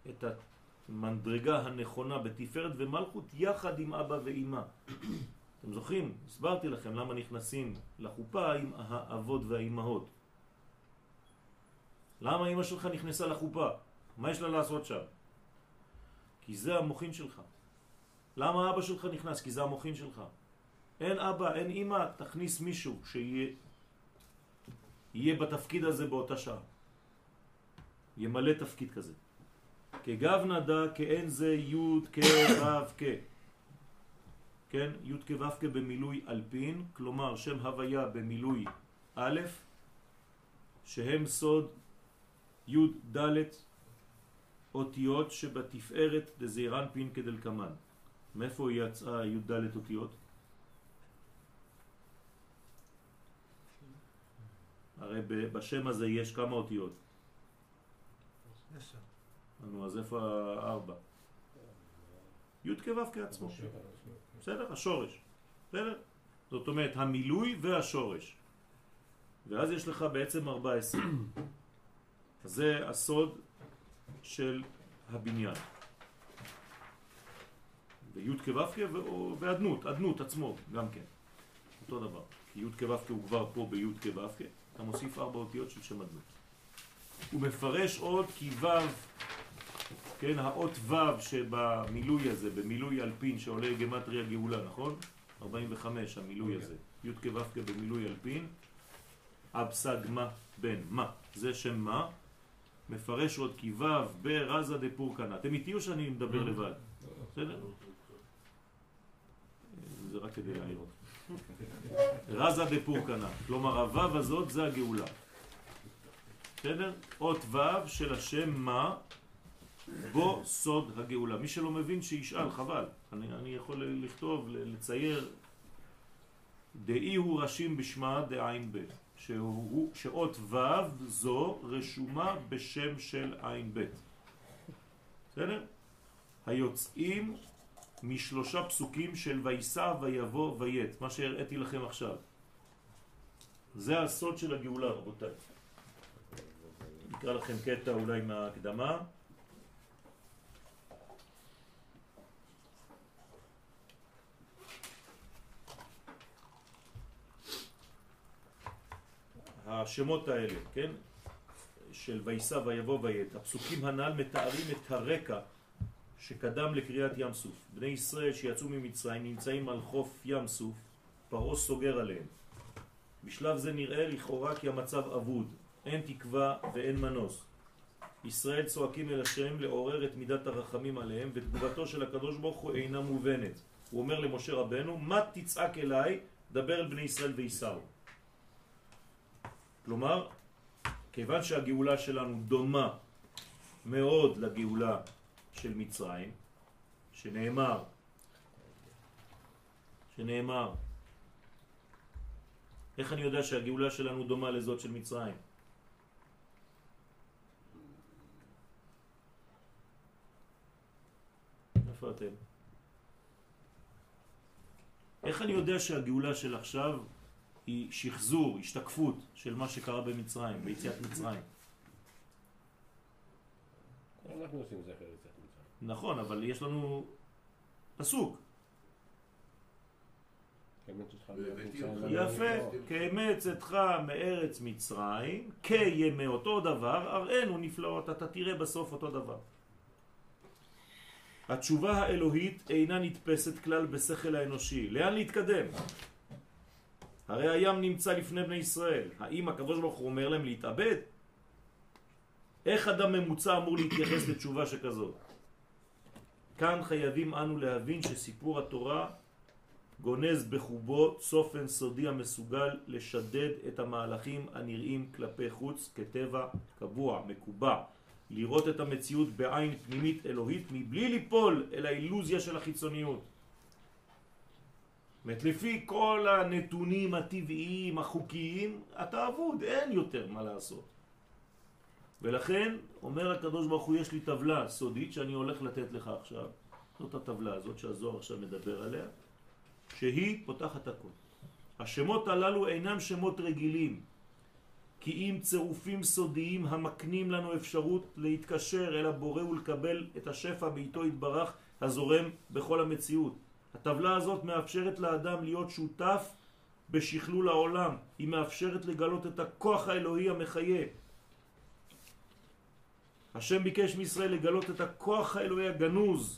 את המנדרגה הנכונה בתפארת ומלכות יחד עם אבא ואמא. אתם זוכרים? הסברתי לכם למה נכנסים לחופה עם האבות והאימהות. למה אמא שלך נכנסה לחופה? מה יש לה לעשות שם? כי זה המוחין שלך. למה אבא שלך נכנס? כי זה המוחין שלך. אין אבא, אין אמא, תכניס מישהו שיהיה בתפקיד הזה באותה שעה. ימלא תפקיד כזה. כגב נדע, כאין זה י' כו' כ'. כן? י' כו' כ' במילוי אלפין, כלומר שם הוויה במילוי א', שהם סוד י' ד' אותיות שבתפארת דזעירן פין כדלקמן. מאיפה יצאה י' ד' אותיות? הרי בשם הזה יש כמה אותיות? 10. אז איפה 4? י' כו' כעצמו. בסדר? השורש. בסדר? זאת אומרת המילוי והשורש. ואז יש לך בעצם 14. זה הסוד של הבניין. וי' כו' ועדנות עצמו גם כן. אותו דבר. כי י' כו' הוא כבר פה בי' כו' אתה מוסיף 4 אותיות של שם עדנות. הוא מפרש עוד כי ו', כן, האות ו' שבמילוי הזה, במילוי אלפין שעולה גמטריה גאולה, נכון? 45 המילוי הזה. י' כו' במילוי אלפין. אבסג מה בן מה. זה שם מה. מפרש עוד כי ו' ברזה דפורקנה. אתם איתי או שאני מדבר לבד? בסדר? זה רק כדי להעיר אותך. רזה דפורקנה. כלומר הו' הזאת זה הגאולה. בסדר? אות ו' של השם מה בו סוד הגאולה. מי שלא מבין שישאל, חבל. אני יכול לכתוב, לצייר דאי הוא רשים בשמה דעין ב' שאות ו' זו רשומה בשם של עין ב'. בסדר? היוצאים משלושה פסוקים של ויסע ויבוא וית, מה שהראיתי לכם עכשיו. זה הסוד של הגאולה, רבותיי. נקרא לכם קטע אולי מההקדמה. השמות האלה, כן? של ויסע ויבוא וית, הפסוקים הנ"ל מתארים את הרקע שקדם לקריאת ים סוף. בני ישראל שיצאו ממצרים נמצאים על חוף ים סוף, פרעה סוגר עליהם. בשלב זה נראה לכאורה כי המצב אבוד, אין תקווה ואין מנוס. ישראל צועקים אל השם לעורר את מידת הרחמים עליהם, ותגובתו של הקדוש ברוך הוא אינה מובנת. הוא אומר למשה רבנו, מה תצעק אליי? דבר אל בני ישראל ויסעו. כלומר, כיוון שהגאולה שלנו דומה מאוד לגאולה של מצרים, שנאמר, איך אני יודע שהגאולה שלנו דומה לזאת של מצרים? איפה אתם? איך אני יודע שהגאולה של עכשיו היא שחזור, השתקפות של מה שקרה במצרים, ביציאת מצרים? אנחנו עושים זכר יציאת מצרים. נכון, אבל יש לנו פסוק. יפה, כאמת צאתך מארץ מצרים, כימי אותו דבר, הראינו נפלאות, אתה תראה בסוף אותו דבר. התשובה האלוהית אינה נתפסת כלל בשכל האנושי. לאן להתקדם? הרי הים נמצא לפני בני ישראל. האם הקדוש ברוך הוא אומר להם להתאבד? איך אדם ממוצע אמור להתייחס לתשובה שכזאת? כאן חייבים אנו להבין שסיפור התורה גונז בחובו צופן סודי המסוגל לשדד את המהלכים הנראים כלפי חוץ כטבע קבוע, מקובע, לראות את המציאות בעין פנימית אלוהית מבלי ליפול אל האילוזיה של החיצוניות. לפי כל הנתונים הטבעיים, החוקיים, אתה עבוד, אין יותר מה לעשות. ולכן אומר הקדוש ברוך הוא, יש לי טבלה סודית שאני הולך לתת לך עכשיו. זאת הטבלה הזאת שהזוהר עכשיו מדבר עליה, שהיא פותחת הכל. השמות הללו אינם שמות רגילים, כי אם צירופים סודיים המקנים לנו אפשרות להתקשר אל הבורא ולקבל את השפע בעיתו יתברך הזורם בכל המציאות. הטבלה הזאת מאפשרת לאדם להיות שותף בשכלול העולם. היא מאפשרת לגלות את הכוח האלוהי המחיה. השם ביקש מישראל לגלות את הכוח האלוהי הגנוז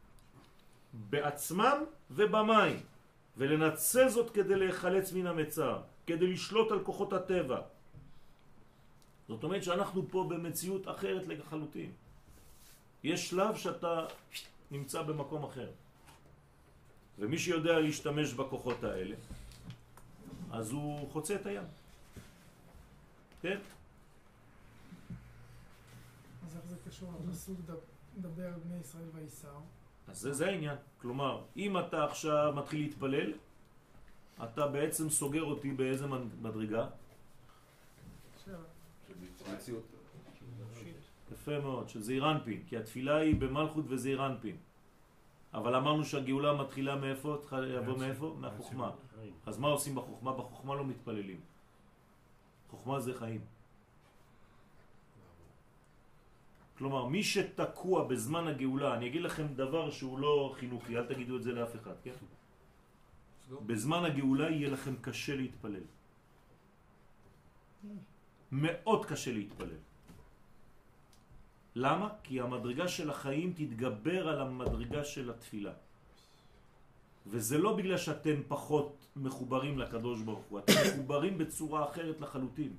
בעצמם ובמים, ולנצל זאת כדי להיחלץ מן המצר, כדי לשלוט על כוחות הטבע. זאת אומרת שאנחנו פה במציאות אחרת לחלוטין. יש שלב שאתה נמצא במקום אחר. ומי שיודע להשתמש בכוחות האלה, אז הוא חוצה את הים. כן? אז איך זה קשור לפסוק דבר על בני ישראל וייסעו? אז זה העניין. כלומר, אם אתה עכשיו מתחיל להתפלל, אתה בעצם סוגר אותי באיזה מדרגה? מציאות. יפה מאוד, של זעיר אנפין, כי התפילה היא במלכות וזעיר אנפין. אבל אמרנו שהגאולה מתחילה מאיפה? יבוא מאיפה? מהחוכמה. אז מה עושים בחוכמה? בחוכמה לא מתפללים. חוכמה זה חיים. כלומר, מי שתקוע בזמן הגאולה, אני אגיד לכם דבר שהוא לא חינוכי, אל תגידו את זה לאף אחד, כן? בזמן הגאולה יהיה לכם קשה להתפלל. מאוד קשה להתפלל. למה? כי המדרגה של החיים תתגבר על המדרגה של התפילה. וזה לא בגלל שאתם פחות מחוברים לקדוש ברוך הוא, אתם מחוברים בצורה אחרת לחלוטין.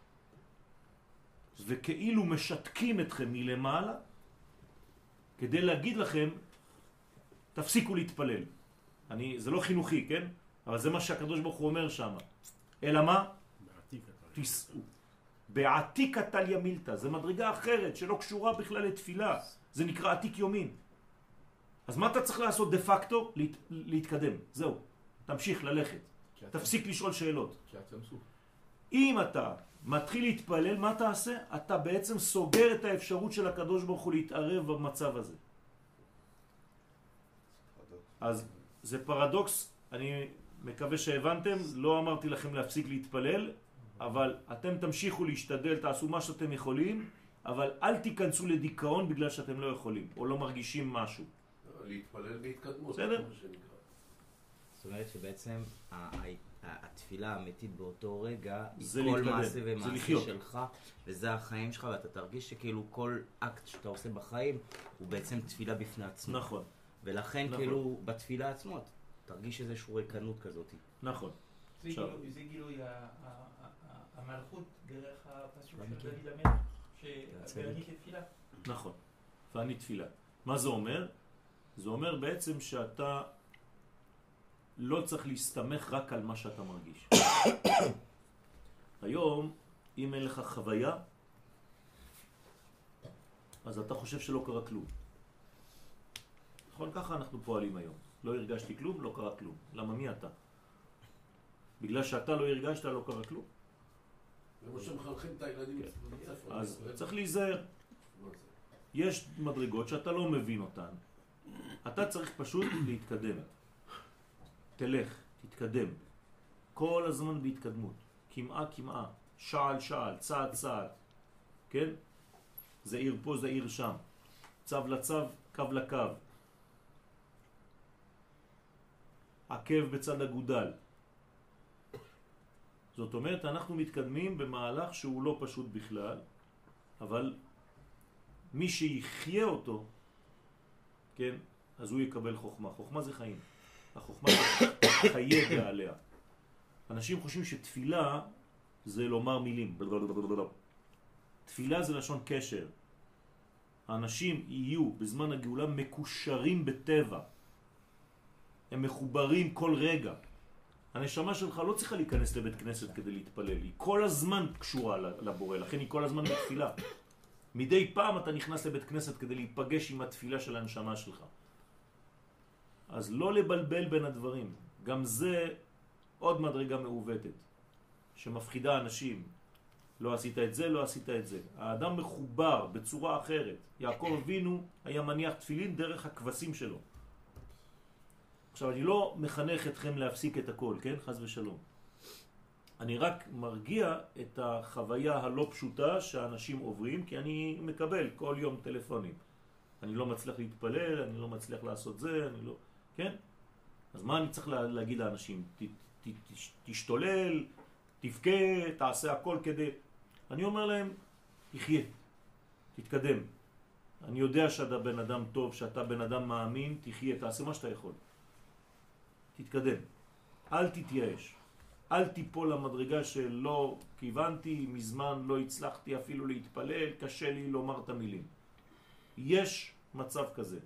וכאילו משתקים אתכם מלמעלה, כדי להגיד לכם, תפסיקו להתפלל. זה לא חינוכי, כן? אבל זה מה שהקדוש ברוך הוא אומר שם. אלא מה? תסעו. בעתיק התליה מילתא, זה מדרגה אחרת שלא קשורה בכלל לתפילה, זה נקרא עתיק יומין. אז מה אתה צריך לעשות דה פקטו? להתקדם, זהו, תמשיך ללכת, תפסיק לשאול שאלות. אם אתה מתחיל להתפלל, מה תעשה? אתה בעצם סוגר את האפשרות של הקדוש ברוך הוא להתערב במצב הזה. אז זה פרדוקס, אני מקווה שהבנתם, לא אמרתי לכם להפסיק להתפלל, אבל אתם תמשיכו להשתדל, תעשו מה שאתם יכולים, אבל אל תיכנסו לדיכאון בגלל שאתם לא יכולים, או לא מרגישים משהו. להתפלל בהתקדמות. בסדר? זאת אומרת שבעצם התפילה האמיתית באותו רגע היא זה כל להתקדם, מעשה זה ומעשה לחיות. שלך, וזה החיים שלך, ואתה תרגיש שכאילו כל אקט שאתה עושה בחיים הוא בעצם תפילה בפני עצמו. נכון. ולכן נכון. כאילו בתפילה עצמו תרגיש איזושהי ריקנות כזאת. נכון. זה גילוי המלכות דרך הפסוק של דוד המלך, ואני כתפילה. נכון, ואני תפילה. מה זה אומר? זה אומר בעצם שאתה לא צריך להסתמך רק על מה שאתה מרגיש. היום, אם אין לך חוויה, אז אתה חושב שלא קרה כלום. נכון? ככה אנחנו פועלים היום. לא הרגשתי כלום, לא קרה כלום. למה מי אתה? בגלל שאתה לא הרגשת, לא קרה כלום. כמו שמחנכים את הילדים בבית ספר. אז צריך להיזהר. יש מדרגות שאתה לא מבין אותן. אתה צריך פשוט להתקדם. תלך, תתקדם. כל הזמן בהתקדמות. כמעה, שעל שעל, צעד צעד. כן? זה עיר פה, זה עיר שם. צו לצו, קו לקו. עקב בצד הגודל. זאת אומרת, אנחנו מתקדמים במהלך שהוא לא פשוט בכלל, אבל מי שיחיה אותו, כן, אז הוא יקבל חוכמה. חוכמה זה חיים. החוכמה זה חיי בעליה. אנשים חושבים שתפילה זה לומר מילים. תפילה זה לשון קשר. האנשים יהיו בזמן הגאולה מקושרים בטבע. הם מחוברים כל רגע. הנשמה שלך לא צריכה להיכנס לבית כנסת כדי להתפלל. היא כל הזמן קשורה לבורא, לכן היא כל הזמן בתפילה. מדי פעם אתה נכנס לבית כנסת כדי להיפגש עם התפילה של הנשמה שלך. אז לא לבלבל בין הדברים. גם זה עוד מדרגה מעוותת, שמפחידה אנשים. לא עשית את זה, לא עשית את זה. האדם מחובר בצורה אחרת. יעקב אבינו היה מניח תפילין דרך הכבשים שלו. עכשיו, אני לא מחנך אתכם להפסיק את הכל, כן? חס ושלום. אני רק מרגיע את החוויה הלא פשוטה שאנשים עוברים, כי אני מקבל כל יום טלפונים. אני לא מצליח להתפלל, אני לא מצליח לעשות זה, אני לא... כן? אז מה אני צריך להגיד לאנשים? תשתולל, תבכה, תעשה הכל כדי... אני אומר להם, תחיה, תתקדם. אני יודע שאתה בן אדם טוב, שאתה בן אדם מאמין, תחיה, תעשה מה שאתה יכול. תתקדם. אל תתייאש. אל תיפול למדרגה שלא כיוונתי, מזמן לא הצלחתי אפילו להתפלל, קשה לי לומר את המילים. יש מצב כזה.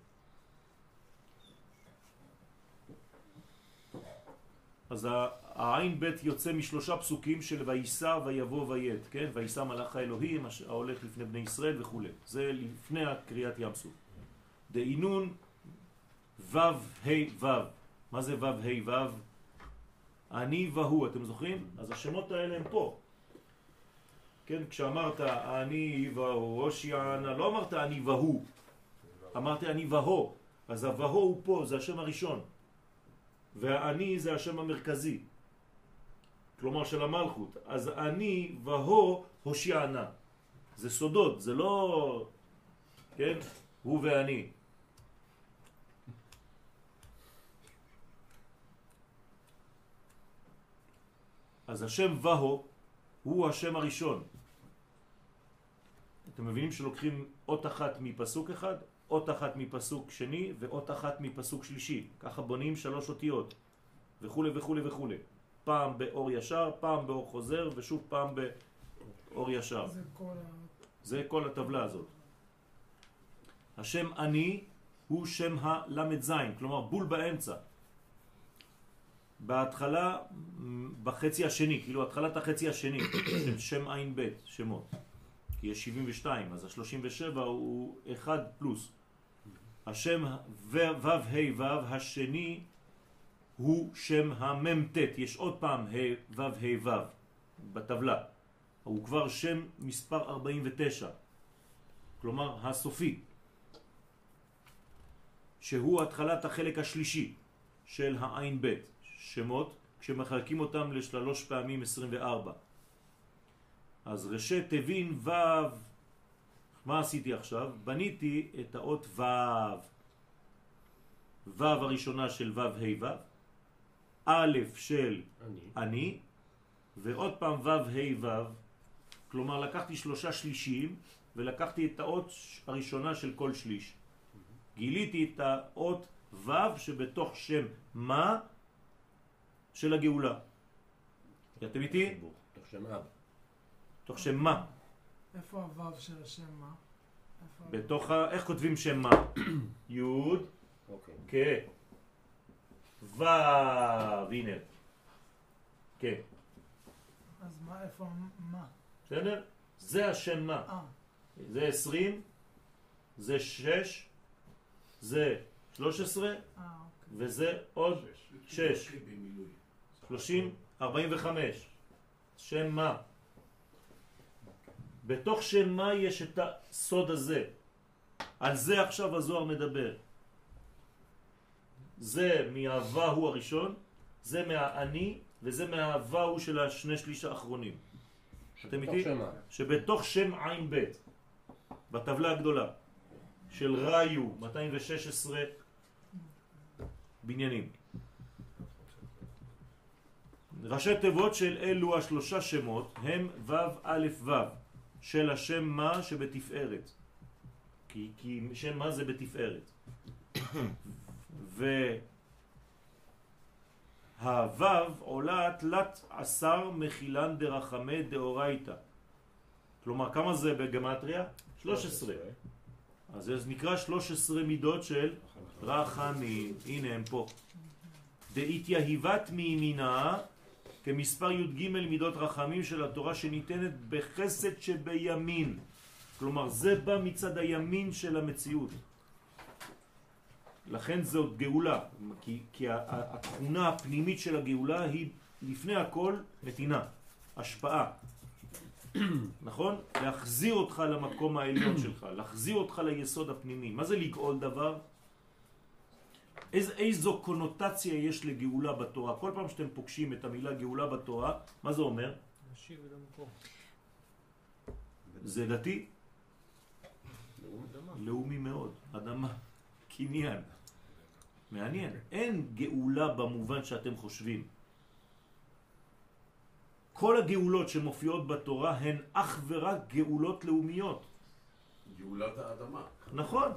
אז העין בית יוצא משלושה פסוקים של ויסע ויבוא ויית, כן? ויסע מלאך האלוהים ההולך לפני בני ישראל וכו'. זה לפני קריאת ים סוף. דאינון וו ה' וו. מה זה וו ה' וו? אני והוא, אתם זוכרים? אז השמות האלה הם פה. כן, כשאמרת אני והוא, הושיענה, לא אמרת אני והוא. אמרת אני והוא. אז הוהו הוא פה, זה השם הראשון. והאני זה השם המרכזי. כלומר של המלכות. אז אני והוא הושיענה. זה סודות, זה לא... כן? הוא ואני. אז השם והו הוא השם הראשון. אתם מבינים שלוקחים אות אחת מפסוק אחד, אות אחת מפסוק שני ואות אחת מפסוק שלישי. ככה בונים 3 אותיות וכו' וכו' וכו'. פעם באור ישר, פעם באור חוזר ושוב פעם באור ישר. זה כל הטבלה הזאת. השם אני הוא שם הלמד זין, כלומר בול באמצע. בהתחלה, בחצי השני, כאילו התחלת החצי השני של שם עין בית, שמות. כי יש 72, אז ה-37 הוא 1 פלוס. השם וו ה' וו, השני הוא שם הממתת. יש עוד פעם וו ה' וו בטבלה. הוא כבר שם מספר 49. כלומר הסופי. שהוא התחלת החלק השלישי של העין בית. שמות, כשמחלקים אותם לשלוש פעמים 24. אז ראשי תבין וו, מה עשיתי עכשיו? בניתי את האות וו. וו הראשונה של וו ה' וו, א' של אני, ועוד פעם וו ה' וו, כלומר לקחתי 3 שלישים ולקחתי את האות הראשונה של כל שליש. גיליתי את האות וו שבתוך שם מה של הגאולה. אתם איתי? תוך שם אב. תוך שם מה? איפה הוו של השם מה? בתוך איך כותבים שם מה? יוד, כן. וו, הנה. כן. אז מה, איפה מה? בסדר? זה השם מה. זה 20, זה 6, זה 13, וזה עוד 6. 30, 45. שם מה. בתוך שם מה יש את הסוד הזה. על זה עכשיו הזוהר מדבר. זה מהווהו הראשון, זה מהאני, וזה מהווהו של השני שליש האחרונים. אתם איתי? שבתוך שם עין בית, בטבלה הגדולה, של ראיו, 216 בניינים. ראשי תיבות של אלו השלושה שמות הם וו א' וו של השם מה שבתפארת, כי שם מה זה בתפארת. והוו עולה תלת 10 מחילן דרחמי דאורייתא. כלומר כמה זה בגמטריה? 13. אז זה נקרא 13 מידות של רחמים. הנה הם פה. דאיתיהיבת מימינה כמספר י"ג מידות רחמים של התורה שניתנת בחסד שבימין. כלומר זה בא מצד הימין של המציאות. לכן זאת גאולה, כי התכונה הפנימית של הגאולה היא לפני הכל נתינה, השפעה. נכון? להחזיר אותך למקום העליון שלך, להחזיר אותך ליסוד הפנימי. מה זה לגאול דבר? איזו קונוטציה יש לגאולה בתורה? כל פעם שאתם פוגשים את המילה גאולה בתורה, מה זה אומר? להשיב אל המקור. זה דתי? לאומי מאוד, אדמה, קניין. מעניין. אין גאולה במובן שאתם חושבים. כל הגאולות שמופיעות בתורה הן אך ורק גאולות לאומיות. גאולת האדמה. נכון.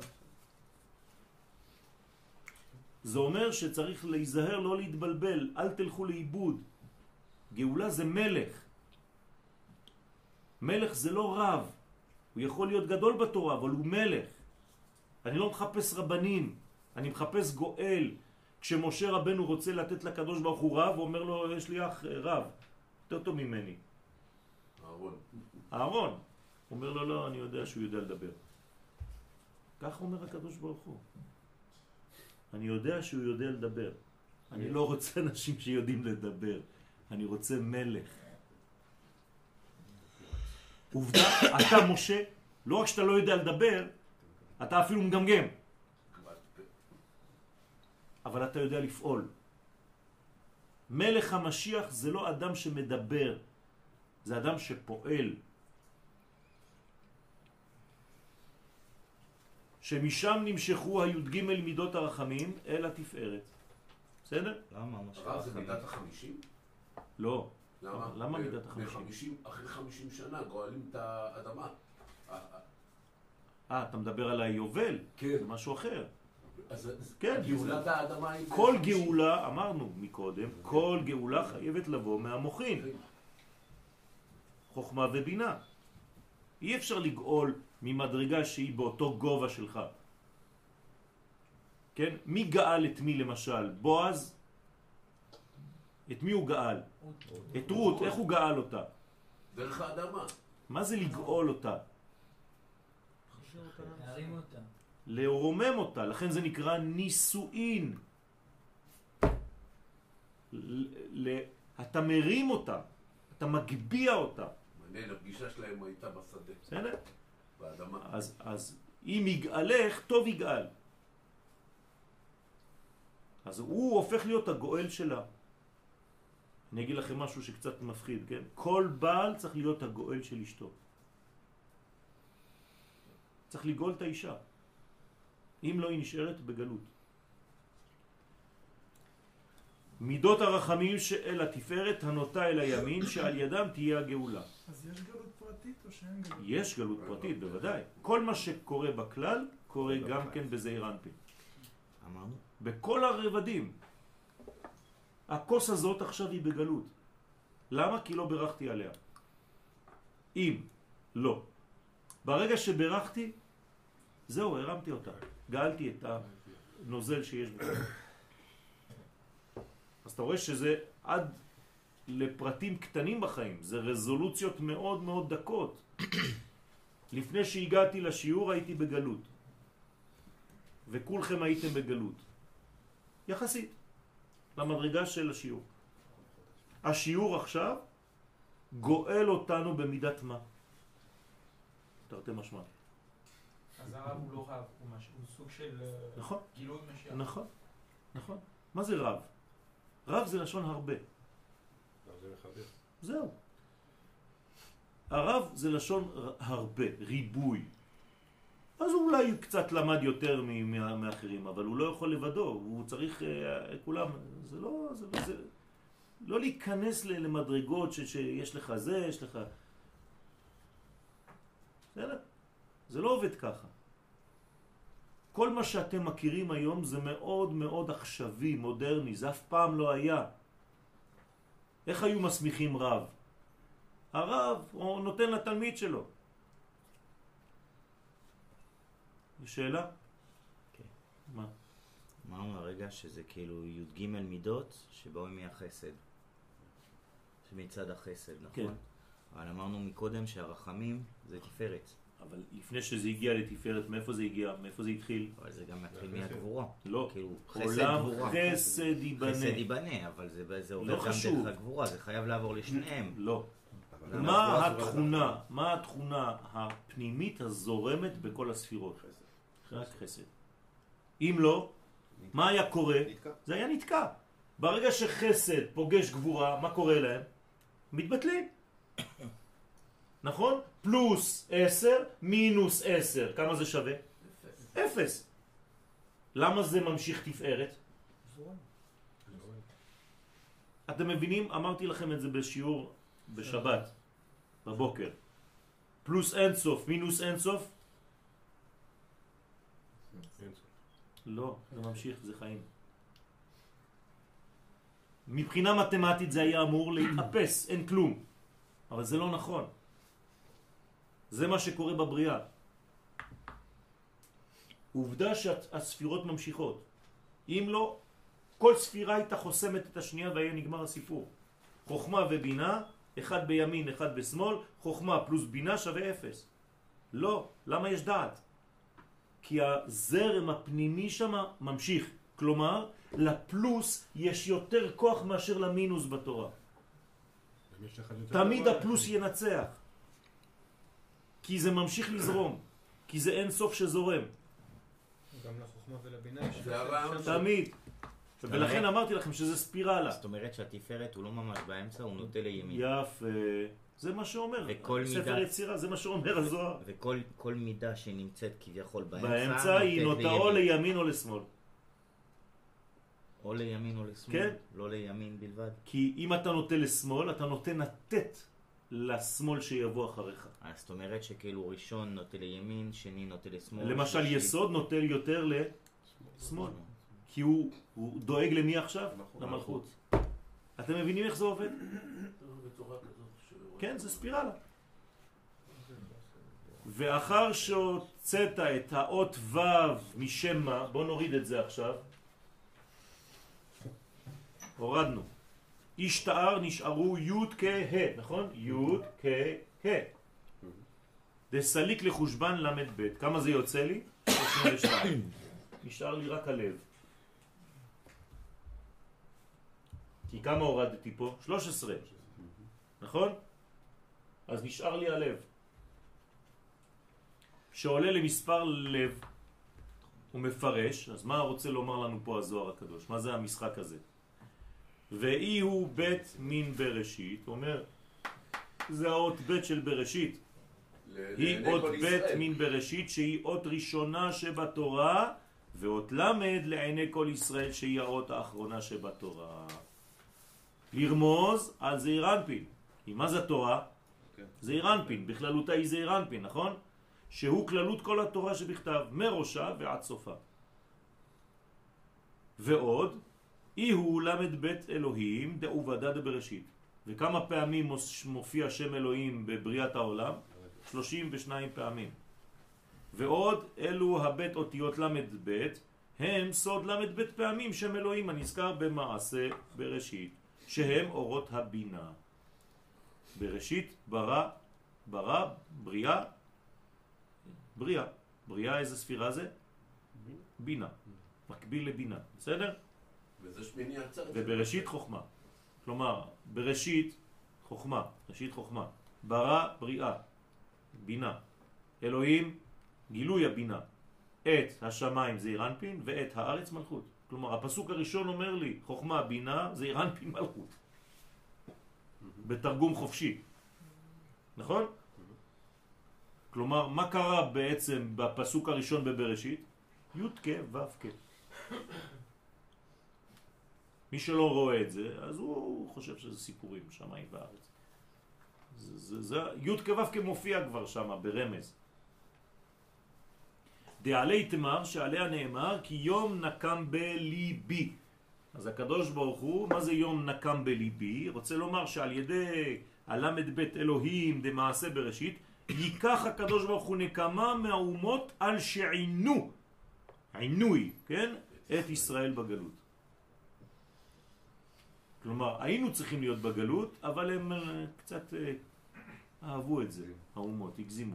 זה אומר שצריך להיזהר, לא להתבלבל, אל תלכו לאיבוד. גאולה זה מלך. מלך זה לא רב. הוא יכול להיות גדול בתורה, אבל הוא מלך. אני לא מחפש רבנים, אני מחפש גואל. כשמשה רבנו רוצה לתת לקדוש ברוך הוא רב, הוא אומר לו, יש לי אח רב, יותר טוב ממני. אהרון. אהרון. הוא אומר לו, לא, אני יודע שהוא יודע לדבר. כך אומר הקדוש ברוך הוא. אני יודע שהוא יודע לדבר. אני לא רוצה אנשים שיודעים לדבר. אני רוצה מלך. עובדה, אתה משה, לא רק שאתה לא יודע לדבר, אתה אפילו מגמגם. אבל אתה יודע לפעול. מלך המשיח זה לא אדם שמדבר, זה אדם שפועל. שמשם נמשכו הי"ג מידות הרחמים אל התפארת. בסדר? למה? הרב זה מידת ה-50? לא. למה? למה מידת ה-50? אחרי 50 שנה גואלים את האדמה. אתה מדבר על היובל? כן. זה משהו אחר. אז כן, גאולת האדמה היא... כל גאולה, אמרנו מקודם, כל גאולה חייבת לבוא מהמוחין. חוכמה ובינה. אי אפשר לגאול ממדרגה שהיא באותו גובה שלך. כן? מי גאל את מי למשל? בועז? את מי הוא גאל? את רות, איך הוא גאל אותה? דרך האדמה. מה זה לגאול אותה? להרים אותה. לרומם אותה, לכן זה נקרא נישואין. אתה מרים אותה, אתה מגביע אותה. מעניין, הפגישה שלהם הייתה בשדה. בסדר? באדמה. אז אם יגאלך, טוב יגאל. אז הוא הופך להיות הגואל שלה. אני אגיד לכם משהו שקצת מפחיד, כן? כל בעל צריך להיות הגואל של אשתו. צריך לגאול את האישה. אם לא, היא נשארת בגלות. מידות הרחמים שאל התפארת הנוטה אל הימין, שעל ידם תהיה הגאולה. אז יש גלות פרטית או שאין גלות? יש גלות פרטית, בוודאי. כל מה שקורה בכלל, קורה גם כן בזעיר אנפין. אמרנו? בכל הרבדים. הכוס הזאת עכשיו היא בגלות. למה? כי לא ברכתי עליה. אם לא. ברגע שברכתי, זהו, הרמתי אותה. גאלתי את הנוזל שיש בך. אז אתה רואה שזה עד לפרטים קטנים בחיים. זה רזולוציות מאוד מאוד דקות. לפני שהגעתי לשיעור הייתי בגלות. וכולכם הייתם בגלות. יחסית. למדרגה של השיעור. השיעור עכשיו גואל אותנו במידת מה. תרתי משמע. אז הרב הוא לא רב, הוא סוג של נכון. גילוי משיח. נכון, נכון. מה זה רב? רב זה לשון הרבה. זהו. הרב זה לשון הרבה, ריבוי. אז הוא אולי קצת למד יותר מאחרים, אבל הוא לא יכול לבדו, הוא צריך כולם, זה לא להיכנס למדרגות שיש לך זה, יש לך... זה לא עובד ככה. כל מה שאתם מכירים היום זה מאוד מאוד עכשווי, מודרני, זה אף פעם לא היה. איך היו מסמיכים רב? הרב הוא נותן לתלמיד שלו. יש שאלה? כן. מה? אמרנו הרגע שזה כאילו י"ג מידות שבאו מהחסד. שמצד החסד, נכון? כן. אבל אמרנו מקודם שהרחמים זה תפארת. אבל לפני שזה הגיע לתפארת, מאיפה זה הגיע? מאיפה זה התחיל? אבל זה גם מתחיל מהגבורה. לא. כאילו חסד עולם גבורה. חסד ייבנה. חסד ייבנה, אבל זה עובד לא גם חשוב. דרך הגבורה, זה חייב לעבור לשניהם. לא. למה מה התכונה הפנימית הזורמת בכל הספירות? רק חסד. אם לא, מה היה קורה? נתקע. זה היה נתקע. ברגע שחסד פוגש גבורה, מה קורה להם? מתבטלים. נכון? פלוס 10 מינוס 10. כמה זה שווה? 0. למה זה ממשיך תפארת? אתם מבינים? אמרתי לכם את זה בשיעור בשבת, בבוקר. פלוס אינסוף מינוס אינסוף? לא, זה ממשיך, זה חיים. מבחינה מתמטית זה היה אמור להתאפס, אין כלום. אבל זה לא נכון. זה מה שקורה בבריאה. עובדה שהספירות ממשיכות. אם לא, כל ספירה הייתה חוסמת את השנייה והיה נגמר הסיפור. חוכמה ובינה, אחד בימין, אחד בשמאל, חוכמה פלוס בינה שווה 0. לא, למה יש דעת? כי הזרם הפנימי שם ממשיך. כלומר, לפלוס יש יותר כוח מאשר למינוס בתורה. תמיד הפלוס ינצח. כי זה ממשיך לזרום. כי זה אין סוף שזורם. גם לחוכמה ולבינה יש... זה הרעיון. תמיד. ולכן אמרתי לכם שזה ספירלה. זאת אומרת שהתפארת הוא לא ממש באמצע, הוא נוטה לימין. יפה. זה מה שאומר. וכל ספר מידה- יצירה, זה מה שאומר הזוהר. וכל מידה שנמצאת כביכול באמצע היא נוטה או לימין או לשמאל. או לימין או לשמאל, כן. לא לימין בלבד. כי אם אתה נוטה לשמאל, אתה נוטה לתת לשמאל שיבוא אחריך. אז זאת אומרת שכאילו ראשון נוטה לימין, שני נוטה לשמאל. למשל שלישי- יסוד נוטה יותר לשמאל. כי הוא דואג למי עכשיו? למלכות. אתם מבינים איך זה עובד? בצורה כזאת כן, זה ספירלה. ואחר שהוצאת את האות ו' משם מה, בוא נוריד את זה עכשיו. הורדנו. השתער נשארו י' כ' ה', נכון? י' כ' ה'. דסליק לחושבן למד ב'. כמה זה יוצא לי? 22. נשאר לי רק הלב. כי כמה הורדתי פה? 13. נכון? אז נשאר לי הלב. שעולה למספר לב הוא מפרש, אז מה רוצה לומר לנו פה הזוהר הקדוש? מה זה המשחק הזה? ואי הוא בית מין בראשית, אומר, זה האות בית של בראשית. היא אות בית מין בראשית שהיא אות ראשונה שבתורה, ואות למד לעיני כל ישראל שהיא האות האחרונה שבתורה. לרמוז על זעיר אנפין. כי מה זה התורה? זעיר אנפין, בכללותה היא זעיר אנפין, נכון? שהוא כללות כל התורה שבכתב, מראשה ועד סופה. ועוד, אי הוא למד בית אלוהים דעובדה דבראשית. וכמה פעמים מופיע שם אלוהים בבריאת העולם? 32 פעמים. ועוד, אלו הבית אותיות למד בית, הם סוד למד בית פעמים שם אלוהים הנזכר במעשה בראשית, שהם אורות הבינה. בראשית, ברא, בריאה, בריאה איזה ספירה זה? בינה. מקביל לבינה, בסדר? וזה שמיני עצרת. ובראשית חוכמה. כלומר, בראשית חוכמה, ראשית חוכמה. ברא, בריאה, בינה. אלוהים, גילוי הבינה. את השמיים זה אירנפין ואת הארץ מלכות. כלומר, הפסוק הראשון אומר לי, חוכמה, בינה, זה אירנפין מלכות. בתרגום חופשי. נכון? כלומר, מה קרה בעצם בפסוק הראשון בבראשית? י' כ' ו' כ'. מי שלא רואה את זה, אז הוא חושב שזה סיפורים, שמיים וארץ. י' כ' ו' כ' מופיע כבר שם ברמז. דעלי תמר שעליה נאמר כי יום נקם בליבי. אז הקדוש ברוך הוא, מה זה יום נקם בליבי? רוצה לומר שעל ידי הלמד בית אלוהים דמעשה בראשית, ייקח הקדוש ברוך הוא נקמה מהאומות על שעינו, עינוי, כן? את ישראל בגלות. כלומר, היינו צריכים להיות בגלות, אבל הם קצת אהבו את זה, האומות, הגזימו.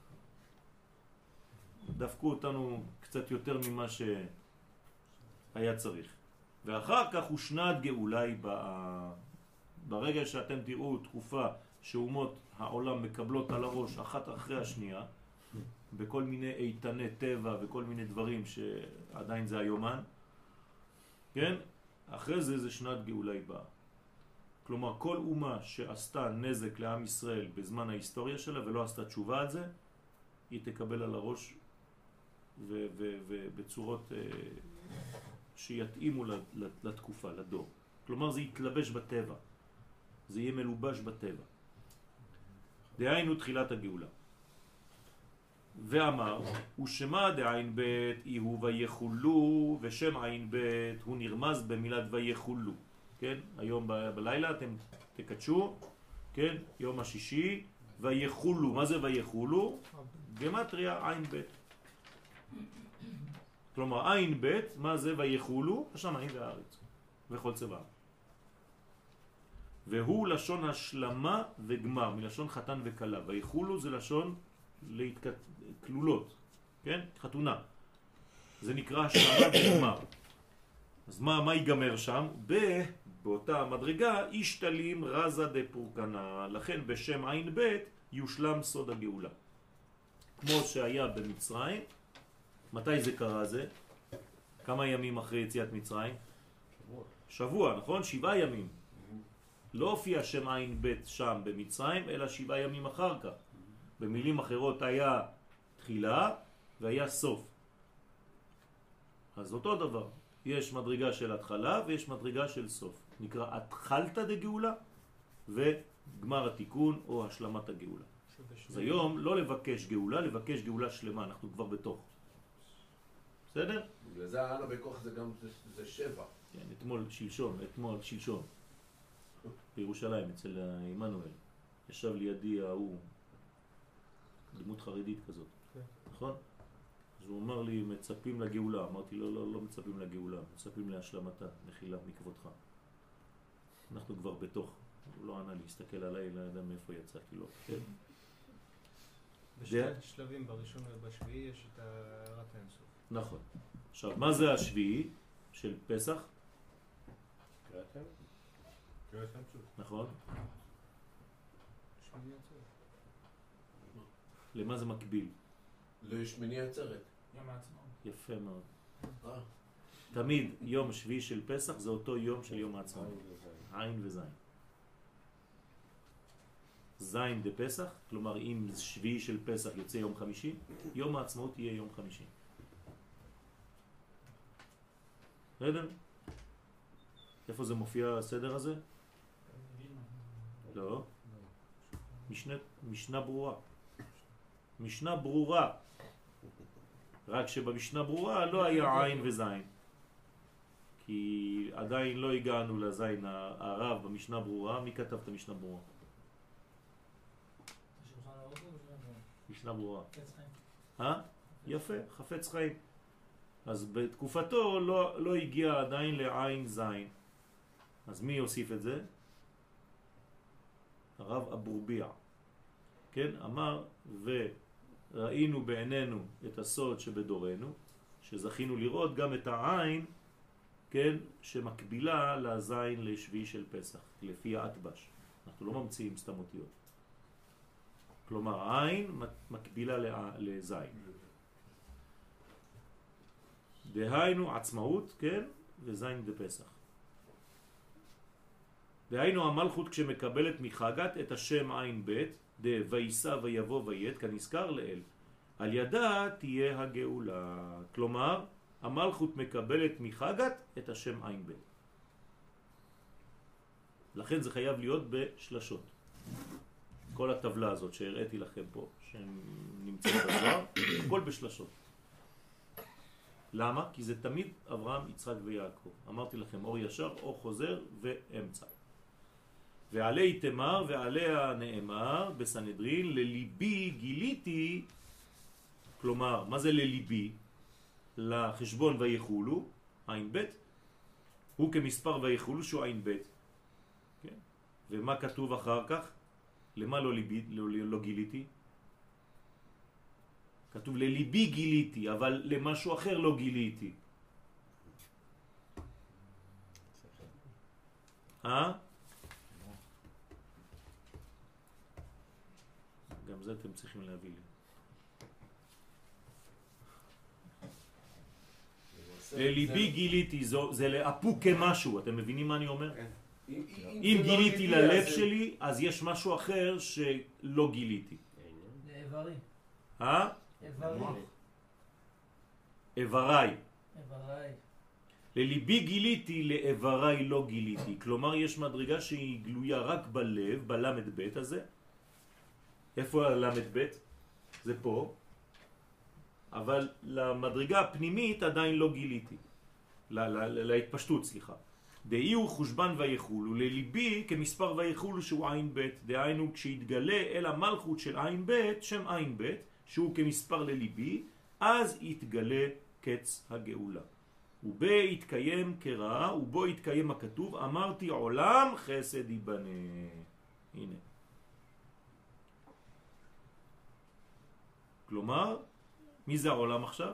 דפקו אותנו קצת יותר ממה שהיה צריך. ואחר כך הושנת גאולה היא ברגע שאתם תראו תקופה שאומות העולם מקבלות על הראש אחת אחרי השנייה, בכל מיני איתני טבע וכל מיני דברים שעדיין זה היומן, כן? אחרי זה זה שנת גאולה היא באה. כלומר, כל אומה שעשתה נזק לעם ישראל בזמן ההיסטוריה שלה ולא עשתה תשובה על זה, היא תקבל על הראש ובצורות שיתאימו לתקופה, לדור. כלומר, זה יתלבש בטבע. זה יהיה מלובש בטבע. דהיינו תחילת הגאולה. ואמר, ושמה דעין בית יהיו ויחולו, ושם עין בית הוא נרמז במילת ויחולו. כן? היום בלילה אתם תקדשו, כן? יום השישי, ויחולו. מה זה ויחולו? גמטריה עין בית. כלומר, עין בית, מה זה ויחולו? השמיים והארץ, וכל צבעם. והוא לשון השלמה וגמר, מלשון חתן וקלה. ויחולו זה לשון כלולות, כן? חתונה. זה נקרא השלמה וגמר. אז מה ייגמר שם? באותה מדרגה ישתלים רזה דפורקנה. לכן בשם עין בית יושלם סוד הגאולה. כמו שהיה במצרים. מתי זה קרה זה? כמה ימים אחרי יציאת מצרים? שבוע, נכון? 7 ימים. לא הופיע שם עין בית שם במצרים, אלא 7 ימים אחר כך. במילים אחרות היה תחילה והיה סוף. אז אותו דבר. יש מדרגה של התחלה ויש מדרגה של סוף. נקרא התחלתא דגאולה וגמר התיקון או השלמת הגאולה. אז היום לא לבקש גאולה, לבקש גאולה שלמה. אנחנו כבר בתוך. בסדר? בגלל זה העלה בכוח זה גם, זה 7. כן, אתמול שלשום. בירושלים, אצל עמנואל. ישב לידי ההוא, דמות חרדית כזאת. נכון? אז הוא אמר לי, מצפים לגאולה. אמרתי לו, לא מצפים לגאולה, מצפים להשלמתה, מחילה מכבודך. אנחנו כבר בתוך. הוא לא ענה לי, הסתכל עליי, לא יודע מאיפה יצאתי לו. בשני שלבים, בראשון ובשביעי, יש את הערת האינסוף. נכון. עכשיו, מה זה השביעי של פסח? נכון. שמיני עצרת. למה זה מקביל? לשמיני עצרת. יום העצמאות. יפה מאוד. תמיד יום שביעי של פסח זה אותו יום של יום העצמאות. עין וזין. זין דפסח, כלומר אם שביעי של פסח יוצא יום חמישי, יום העצמאות יהיה יום חמישי. בסדר? איפה זה מופיע הסדר הזה? לא. משנה ברורה. משנה ברורה. רק שבמשנה ברורה לא היה עין וזין. כי עדיין לא הגענו לזין הרב במשנה ברורה. מי כתב את המשנה ברורה? משנה ברורה. יפה, חפץ חיים. אז בתקופתו לא הגיע עדיין לעין זין. אז מי יוסיף את זה? הרב אבורביע. כן, אמר, וראינו בעינינו את הסוד שבדורנו, שזכינו לראות גם את העין, כן, שמקבילה לזין לשביעי של פסח, לפי האטבש. אנחנו לא ממציאים סתם אותיות. כלומר, העין מקבילה לזין. דהיינו עצמאות, כן, וזין דפסח. דהיינו המלכות כשמקבלת מחגת את השם עין בית, דוויסה ויבוא ויית, כנזכר לאל, על ידה תהיה הגאולה. כלומר, המלכות מקבלת מחגת את השם עין בית. לכן זה חייב להיות בשלשות. כל הטבלה הזאת שהראיתי לכם פה, שנמצאת בזוהר, הכל בשלשות. למה? כי זה תמיד אברהם, יצחק ויעקב. אמרתי לכם, אור ישר, אור חוזר ואמצע. ועלי תמר ועליה נאמר בסנהדרין, לליבי גיליתי, כלומר, מה זה לליבי? לחשבון ויחולו, עין בית, הוא כמספר ויחולו שהוא עין בית. כן? ומה כתוב אחר כך? למה לא גיליתי? כתוב לליבי גיליתי, אבל למשהו אחר לא גיליתי. גם זה אתם צריכים להביא לי. לליבי גיליתי, זה לאפו כמשהו, אתם מבינים מה אני אומר? אם זה לא גיליתי ידיעה, ללב זה- שלי, אז יש משהו אחר שלא גיליתי. לאיברים. אה? איברים. איבריי. איבריי. לליבי גיליתי, לאיבריי לא גיליתי. כלומר, יש מדרגה שהיא גלויה רק בלב, בלמד בית הזה. איפה הלמד בית? זה פה. אבל למדרגה הפנימית עדיין לא גיליתי. להתפשטות, סליחה. דאי הוא חושבן ויחול, ולליבי כמספר ויחול שהוא עין בית. דהיינו כשהתגלה אל המלכות של עין בית, שם עין בית, שהוא כמספר לליבי, אז יתגלה קץ הגאולה. ובו יתקיים כרעה, ובו יתקיים הכתוב, אמרתי עולם חסד ייבנה. הנה. כלומר, מי זה העולם עכשיו?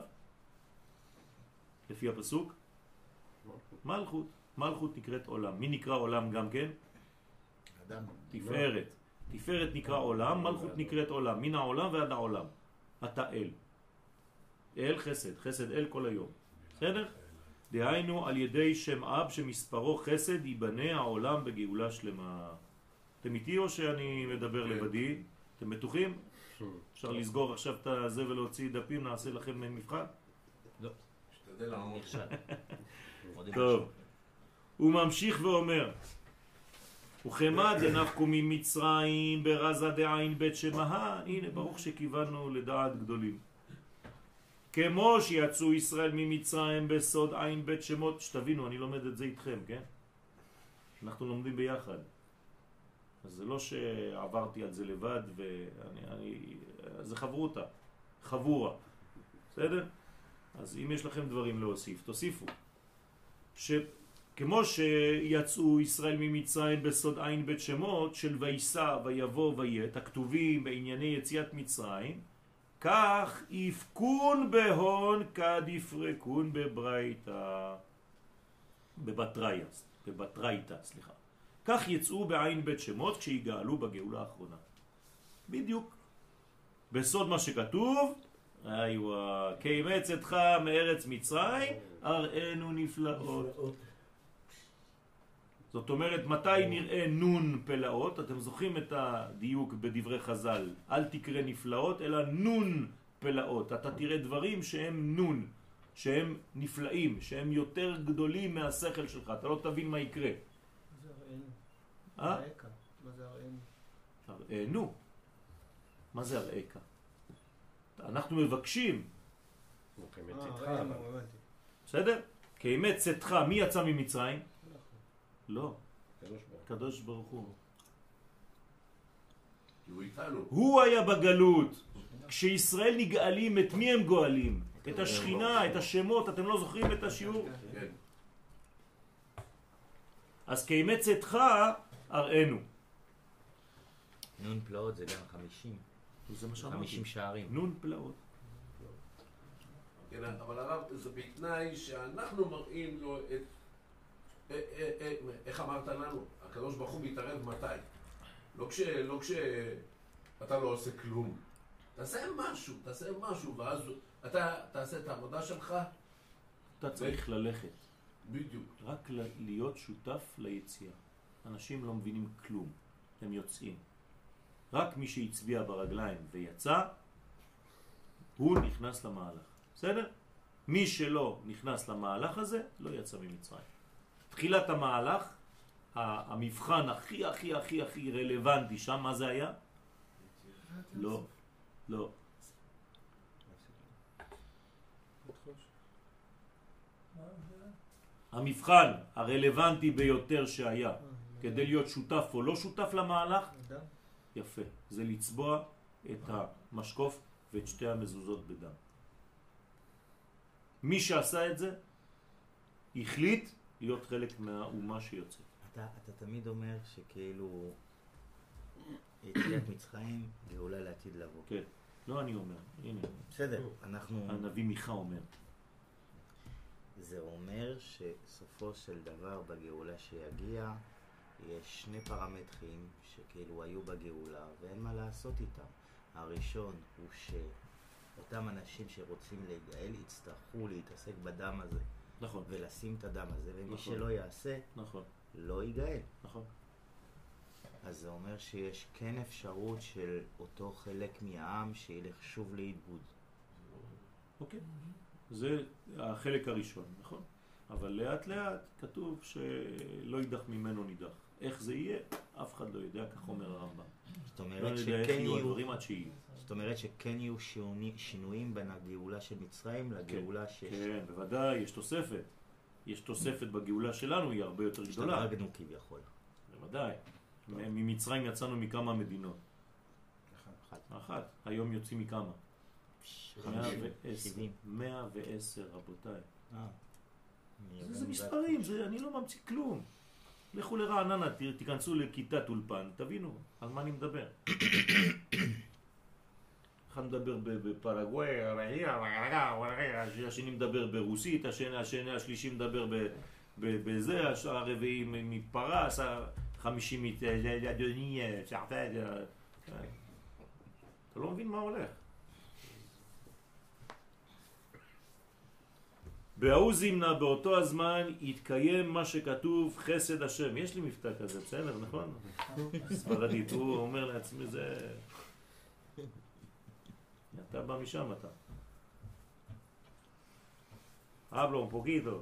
לפי הפסוק? מלכות. מלכות נקראת עולם. מי נקרא עולם גם כן? אדם. תפארת. תפארת נקרא עולם, מלכות נקראת עולם. מן העולם ועד העולם. אתה אל. אל חסד. חסד אל כל היום. בסדר? דהיינו על ידי שם אב שמספרו חסד ייבנה העולם בגאולה שלמה. אתם איתי או שאני מדבר לבדי? אתם בטוחים? אפשר לסגור עכשיו את זה ולהוציא דפים, נעשה לכם מבחן? משתדל לעמוד. טוב. הוא ממשיך ואומר, וכמה דנפקו ממצרים ברזה דעין בית שמהה, הנה ברוך שכיוונו לדעת גדולים. כמו שיצאו ישראל ממצרים בסוד עין בית שמות, שתבינו, אני לומד את זה איתכם, כן? אנחנו לומדים ביחד. אז זה לא שעברתי על זה לבד, זה חברותה, חבורה, בסדר? אז אם יש לכם דברים להוסיף, תוסיפו. כמו שיצאו ישראל ממצרים בסוד עין בית שמות של ויסע ויבוא ויית, הכתובים בענייני יציאת מצרים, כך יפקון בהון כד יפרקון בברייתא, בבטרייתא, סליחה. כך יצאו בעין בית שמות כשיגאלו בגאולה האחרונה. בדיוק. בסוד מה שכתוב, איווה, כי מצאתך מארץ מצרים, אראנו נפלאות. זאת אומרת, מתי נראה נון פלאות? אתם זוכרים את הדיוק בדברי חז"ל. אל תקרא נפלאות, אלא נון פלאות. אתה תראה דברים שהם נון, שהם נפלאים, שהם יותר גדולים מהשכל שלך. אתה לא תבין מה יקרה. זה הראינו. אה? מה זה הראינו? הראינו. מה זה הראיך? אנחנו מבקשים. ראינו, הבנתי. בסדר? כי אמת צאתך, מי יצא ממצרים? לא. קדוש ברוך הוא. הוא איתנו. הוא היה בגלות. כשישראל נגאלים, את מי הם גואלים? את השכינה, את השמות, אתם לא זוכרים את השיעור? כן. אז כאמת צאתך, אראנו. נון פלאות זה גם 50. זה מה שאמרתי. 50 שערים. נון פלאות. כן, אבל הרב, זה בתנאי שאנחנו מראים לו את... איך אמרת לנו? הקדוש ברוך הוא מתערב מתי? לא כשאתה לא עושה כלום. תעשה משהו, ואז אתה תעשה את העבודה שלך. אתה צריך ללכת. בדיוק. רק להיות שותף ליציאה. אנשים לא מבינים כלום. הם יוצאים. רק מי שהצביע ברגליים ויצא, הוא נכנס למהלך. בסדר? מי שלא נכנס למהלך הזה, לא יצא ממצרים. תחילת המהלך, המבחן הכי הכי הכי הכי רלוונטי שם, מה זה היה? לא, לא. המבחן הרלוונטי ביותר שהיה כדי להיות שותף או לא שותף למהלך, יפה, זה לצבוע את המשקוף ואת שתי המזוזות בדם. מי שעשה את זה החליט להיות חלק מהאומה שיוצאת. אתה תמיד אומר שכאילו יציאת מצרים גאולה לעתיד לבוא. כן, לא אני אומר, הנה. בסדר, אנחנו... הנביא מיכה אומר. זה אומר שסופו של דבר בגאולה שיגיע יש שני פרמטרים שכאילו היו בגאולה ואין מה לעשות איתם. הראשון הוא שאותם אנשים שרוצים להיגאל יצטרכו להתעסק בדם הזה נכון. ולשים את הדם הזה, ומי נכון. שלא יעשה, נכון. לא ייגאל. נכון. אז זה אומר שיש כן אפשרות של אותו חלק מהעם שילך שוב לאיבוד. אוקיי. זה החלק הראשון, נכון? אבל לאט לאט כתוב שלא יידח ממנו נידח. איך זה יהיה? אף אחד לא יודע, כך אומר הרמב"ם. זאת לא אומרת יודע איך שכן יהיו יהיו, הדברים עד שיהיו. זאת אומרת שכן יהיו שינויים בין הגאולה של מצרים לגאולה שיש. כן, בוודאי, יש תוספת. יש תוספת בגאולה שלנו, היא הרבה יותר גדולה. השתדרגנו כביכול. בוודאי. ממצרים יצאנו מכמה מדינות. אחת. היום יוצאים מכמה? 70. 110, רבותיי. זה מי מספרים, אני לא ממציא כלום. לכו לרעננה, תיכנסו לכיתת אולפן, תבינו על מה אני מדבר. אחד מדבר בפרגוואי, השני מדבר ברוסית, השלישי מדבר בזה, הרביעי מפרס, החמישי מאדוני, אתה לא מבין מה הולך. בהוא זימנה באותו הזמן יתקיים מה שכתוב חסד השם. יש לי מבטא כזה, בסדר, נכון? ספרדית, הוא אומר לעצמי זה... אתה בא משם אתה. Hablo un poquito.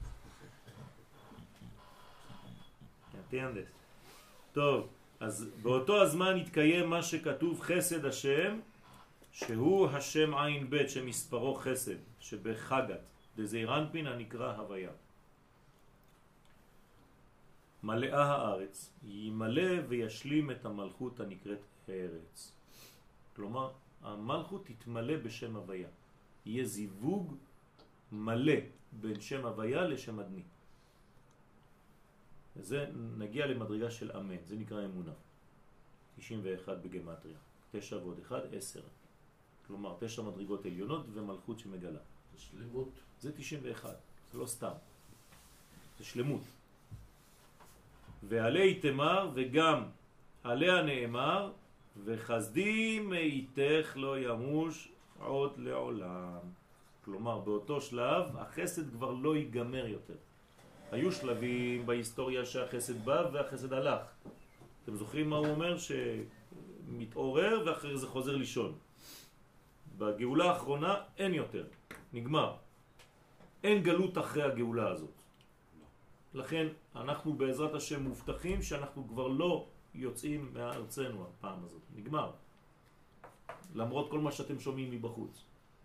¿Entiendes? טוב, אז באותו הזמן יתקיים מה שכתוב חסד השם, שהוא השם עין בית שמספרו חסד, שבחגת. דזעיר אנפין הנקרא הוויה. מלאה הארץ, ימלא וישלים את המלכות הנקראת הארץ. כלומר, המלכות תתמלא בשם הוויה. יהיה זיווג מלא בין שם הוויה לשם אדני. וזה נגיע למדרגה של אמן, זה נקרא אמונה. 91 בגמטריה. 9 ועוד 1, 10. כלומר, 9 מדרגות עליונות ומלכות שמגלה. זה שלמות. זה 91, זה לא סתם. זה שלמות. ועלי תמר, וגם עליה נאמר, וחסדים איתך לא ימוש עוד לעולם. כלומר, באותו שלב, החסד כבר לא ייגמר יותר. היו שלבים בהיסטוריה שהחסד בא והחסד הלך. אתם זוכרים מה הוא אומר? שמתעורר ואחרי זה חוזר לישון. בגאולה האחרונה אין יותר. נגמר. אין גלות אחרי הגאולה הזאת. לכן אנחנו בעזרת השם מובטחים שאנחנו כבר לא יוצאים מארצנו הפעם הזאת. נגמר. למרות כל מה שאתם שומעים מבחוץ.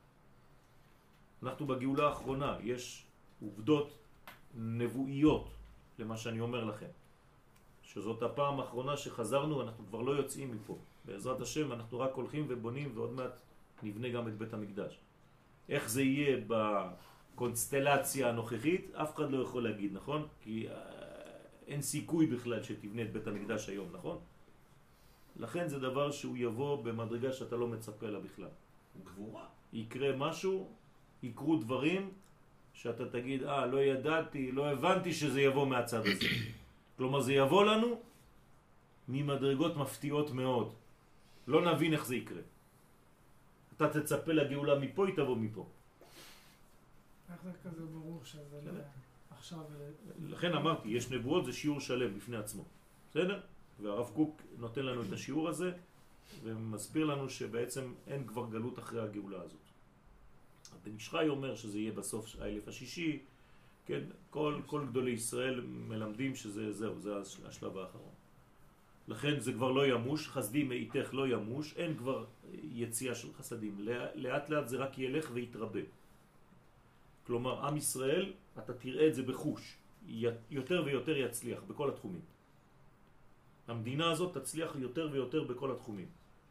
אנחנו בגאולה האחרונה. יש עובדות נבואיות למה שאני אומר לכם. שזאת הפעם האחרונה שחזרנו, אנחנו כבר לא יוצאים מפה. בעזרת השם אנחנו רק הולכים ובונים ועוד מעט נבנה גם את בית המקדש. איך זה יהיה בקונסטלציה הנוכחית, אף אחד לא יכול להגיד, נכון? כי אין סיכוי בכלל שתבנה את בית המקדש היום, נכון? לכן זה דבר שהוא יבוא במדרגה שאתה לא מצפה לה בכלל. גבורה. יקרה משהו, יקרו דברים שאתה תגיד, לא ידעתי, לא הבנתי שזה יבוא מהצד הזה. כלומר זה יבוא לנו ממדרגות מפתיעות מאוד. לא נבין איך זה יקרה. אתה תצפה לגאולה מפה, היא תבוא מפה. איך זה כזה ברור שזה לא עכשיו... לכן אמרתי, יש נבואות, זה שיעור שלם בפני עצמו. בסדר? והרב קוק נותן לנו את השיעור הזה, ומסביר לנו שבעצם אין כבר גלות אחרי הגאולה הזאת. בן ישחי אומר שזה יהיה בסוף האלף השישי, כן? כל גדולי ישראל מלמדים שזה זהו, זה השלב האחרון. לכן זה כבר לא ימוש, חסדים איתך לא ימוש, אין כבר יציאה של חסדים. לאט לאט זה רק ילך ויתרבה. כלומר, עם ישראל, אתה תראה את זה בחוש, יותר ויותר יצליח בכל התחומים. המדינה הזאת תצליח יותר ויותר בכל התחומים.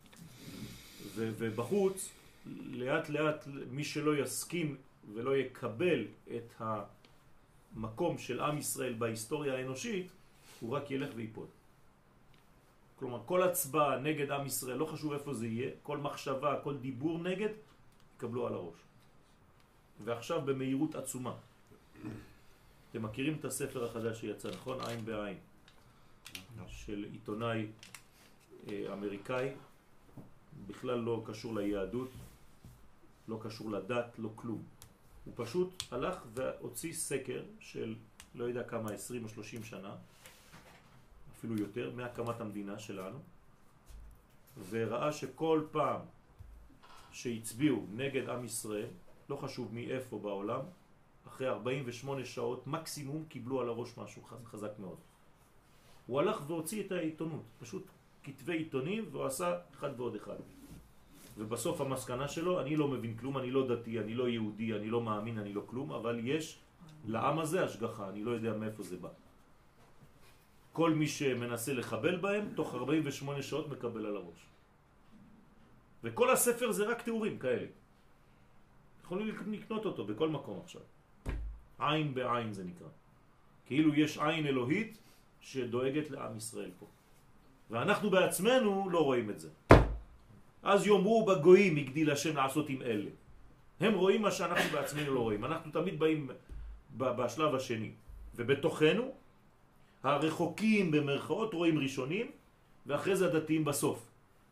ובחוץ, לאט לאט מי שלא יסכים ולא יקבל את המקום של עם ישראל בהיסטוריה האנושית, הוא רק ילך ויפול. כלומר, כל הצבעה נגד עם ישראל, לא חשוב איפה זה יהיה, כל מחשבה, כל דיבור נגד, יקבלו על הראש. ועכשיו במהירות עצומה. אתם מכירים את הספר החדש שיצא, נכון? עין בעין. של עיתונאי אמריקאי, בכלל לא קשור ליהדות, לא קשור לדת, לא כלום. הוא פשוט הלך והוציא סקר של לא יודע כמה, 20 או 30 שנה, אפילו יותר, מהקמת המדינה שלנו, וראה שכל פעם שהצביעו נגד עם ישראל, לא חשוב מאיפה בעולם, אחרי 48 שעות מקסימום קיבלו על הראש משהו חזק מאוד. הוא הלך והוציא את העיתונות, פשוט כתבי עיתונים, והוא עשה אחד ועוד אחד. ובסוף המסקנה שלו, אני לא מבין כלום, אני לא דתי, אני לא יהודי, אני לא מאמין, אני לא כלום, אבל יש לעם הזה השגחה, אני לא יודע מאיפה זה בא. כל מי שמנסה לחבל בהם, תוך 48 שעות מקבל על הראש. וכל הספר זה רק תיאורים כאלה. יכולים לקנות אותו בכל מקום עכשיו. עין בעין זה נקרא. כאילו יש עין אלוהית שדואגת לעם ישראל פה. ואנחנו בעצמנו לא רואים את זה. אז יאמרו בגויים הגדיל השם לעשות עם אלה. הם רואים מה שאנחנו בעצמנו לא רואים. אנחנו תמיד באים בשלב השני. ובתוכנו הרחוקים במרכאות רואים ראשונים, ואחרי זה הדתיים בסוף.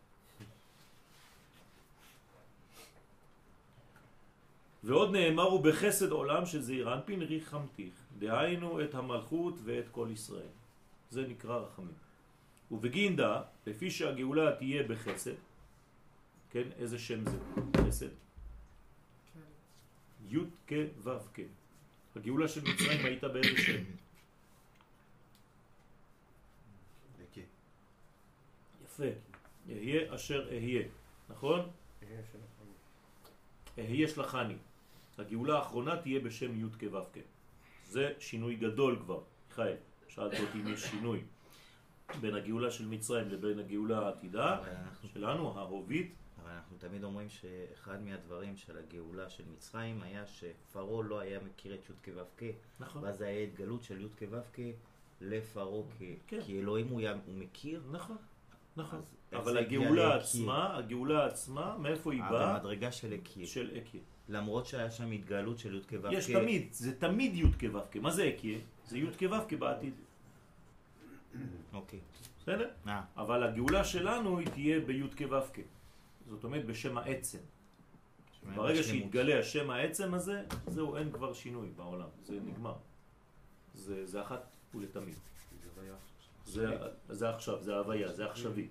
ועוד נאמרו בחסד עולם של זעיר אנפין ריחמתיך, דהיינו את המלכות ואת כל ישראל. זה נקרא רחמים. ובגינדה, לפי שהגאולה תהיה בחסד, כן, איזה שם זה? חסד? י' כ' ו' כ'. הגאולה של מצרים הייתה באיזה שם? יפה. אהיה אשר אהיה. נכון? אהיה שלחני. הגאולה האחרונה תהיה בשם י' כ' ו' כ'. זה שינוי גדול כבר. חי, שאלת אותי אם יש שינוי בין הגאולה של מצרים לבין הגאולה העתידה שלנו, ההובית. אבל אנחנו תמיד אומרים שאחד מהדברים של הגאולה של מצרים היה שפרעה לא היה מכיר את י' כ' ו' כ'. נכון. ואז היה התגלות של י' כ' ו' כ' לפרעה כן. כי אלוהים הוא מכיר. נכון. נכון. אז אבל הגאולה עצמה, מאיפה היא באה? במדרגה של הכיר. של הכיר. למרות שהיה שם התגלות של י' כ' ו' כ'. יש תמיד, זה תמיד י' כ' ו' כ'. מה זה הכיר? זה י' כ' ו' כ' בעתיד. אוקיי. בסדר? אבל הגאולה שלנו היא תהיה בי' כ' ו' כ'. זאת אומרת בשם העצם. ברגע שיתגלה השם העצם הזה, זהו, אין כבר שינוי בעולם. זה נגמר. זה אחת ולתמיד. זה עכשיו, זה ההוויה, זה עכשווי.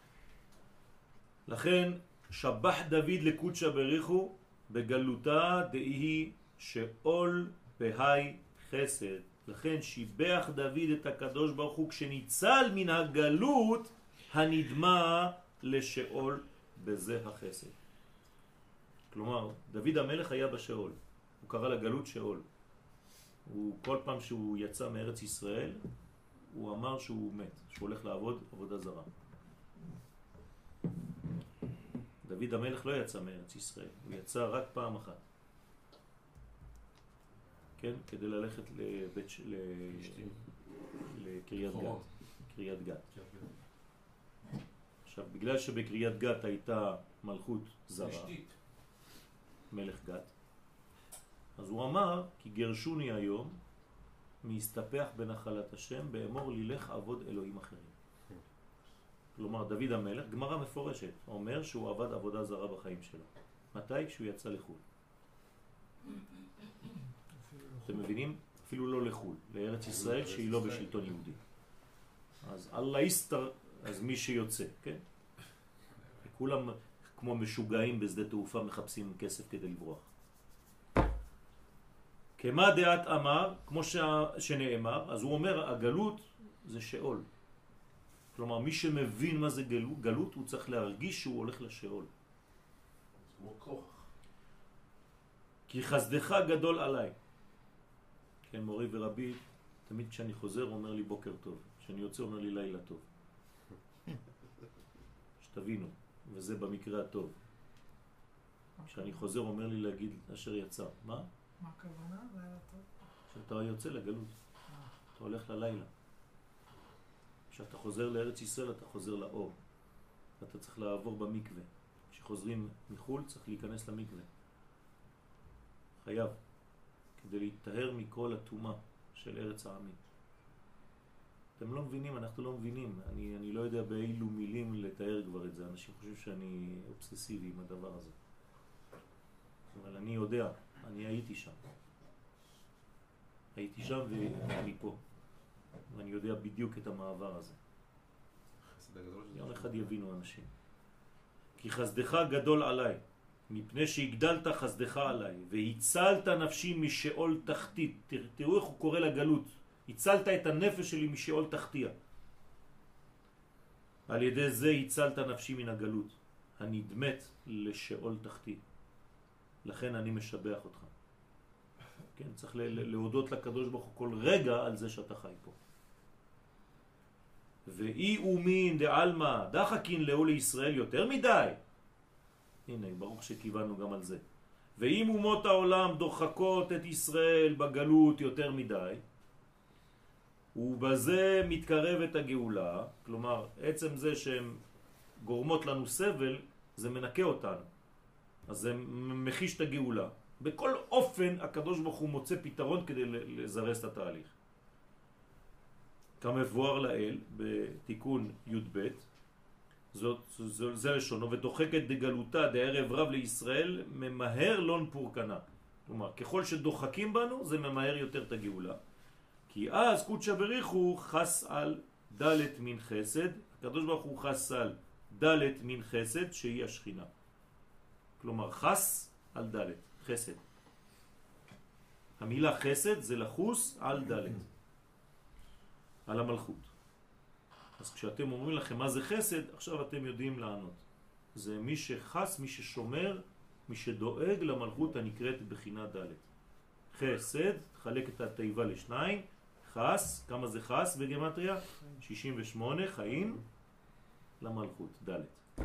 לכן שבח דוד לקודשא בריחו בגלותה דהי שאול בהי חסד. לכן שיבח דוד את הקדוש ברוך הוא כשניצל מן הגלות הנדמה לשאול בזה החסד. כלומר, דוד המלך היה בשאול. הוא קרא לגלות שאול. הוא כל פעם שהוא יצא מארץ ישראל, הוא אמר שהוא מת, שהוא הולך לעבוד עבודה זרה. דוד המלך לא יצא מארץ ישראל, הוא יצא רק פעם אחת. כן? כדי ללכת לקריית גת. קריית גת. עכשיו, בגלל שבקריית גת הייתה מלכות זרה, מלך גת, אז הוא אמר, כי גרשוני היום, מסתפח בנחלת השם, באמור לי לך עבוד אלוהים אחרים. כלומר, דוד המלך, גמרא מפורשת, אומר שהוא עבד עבודה זרה בחיים שלו. מתי? כשהוא יצא לחול. אתם מבינים? אפילו לא לחול, לארץ ישראל שהיא לא בשלטון יהודי. אז אללה יסתר, אז מי שיוצא, כן? כולם כמו משוגעים בשדה תעופה מחפשים כסף כדי לברוח. כמה דעת אמר, כמו שנאמר, אז הוא אומר, הגלות זה שאול. כלומר, מי שמבין מה זה גלות, הוא צריך להרגיש שהוא הולך לשאול. כמו כוח. כי חסדך גדול עליי. כן, מורי ורבי, תמיד כשאני חוזר אומר לי בוקר טוב. כשאני יוצא אומר לי לילה טוב. שתבינו, וזה במקרה הטוב. כשאני חוזר אומר לי להגיד אשר יצא. מה? מה הכוונה? לילה טוב? כשאתה יוצא לגלות. אתה הולך ללילה. כשאתה חוזר לארץ ישראל אתה חוזר לאור. אתה צריך לעבור במקווה. כשחוזרים מחול צריך להיכנס למקווה. חייב. כדי להתאר מכל התאומה של ארץ העמים. אתם לא מבינים, אנחנו לא מבינים. אני לא יודע באילו מילים לתאר כבר את זה. אנשים חושבים שאני אובססיבי עם הדבר הזה. אבל אני יודע אני הייתי שם. הייתי שם ואני פה. ואני יודע בדיוק את המעבר הזה. יום אחד יבינו אנשים. כי חסדך גדול עליי, מפני שהגדלת חסדך עליי, והצלת נפשי משאול תחתית. תראו איך הוא קורא לגלות. הצלת את הנפש שלי משאול תחתיה. על ידי זה הצלת נפשי מן הגלות, הנדמת לשאול תחתי. לכן אני משבח אותך. כן, צריך להודות לקדוש ברוך הוא כל רגע על זה שאתה חי פה. ואי אומין דעלמא דחקין לאו לישראל יותר מדי. הנה, ברוך שכיוונו גם על זה. ואם אומות העולם דוחקות את ישראל בגלות יותר מדי, ובזה מתקרבת הגאולה, כלומר, עצם זה שהן גורמות לנו סבל, זה מנקה אותנו. אז זה מחיש את הגאולה. בכל אופן, הקדוש ברוך הוא מוצא פתרון כדי לזרז את התהליך. כמבואר לאל, בתיקון י"ב, זה לשונו, ודוחקת דגלותה דערב רב לישראל, ממהר לון פורקנה. כלומר, ככל שדוחקים בנו, זה ממהר יותר את הגאולה. כי אז קודשא בריחו חס על דלת מן חסד, הקדוש ברוך הוא חס על דלת מן חסד שהיא השכינה. כלומר חס על דלת, חסד. המילה חסד זה לחוס על דלת, על המלכות. אז כשאתם אומרים לכם מה זה חסד, עכשיו אתם יודעים לענות. זה מי שחס, מי ששומר, מי שדואג למלכות הנקראת בחינה דלת. חסד, חלק את התיבה לשניים, חס, כמה זה חס בגמטריה? 68, חיים למלכות, דלת.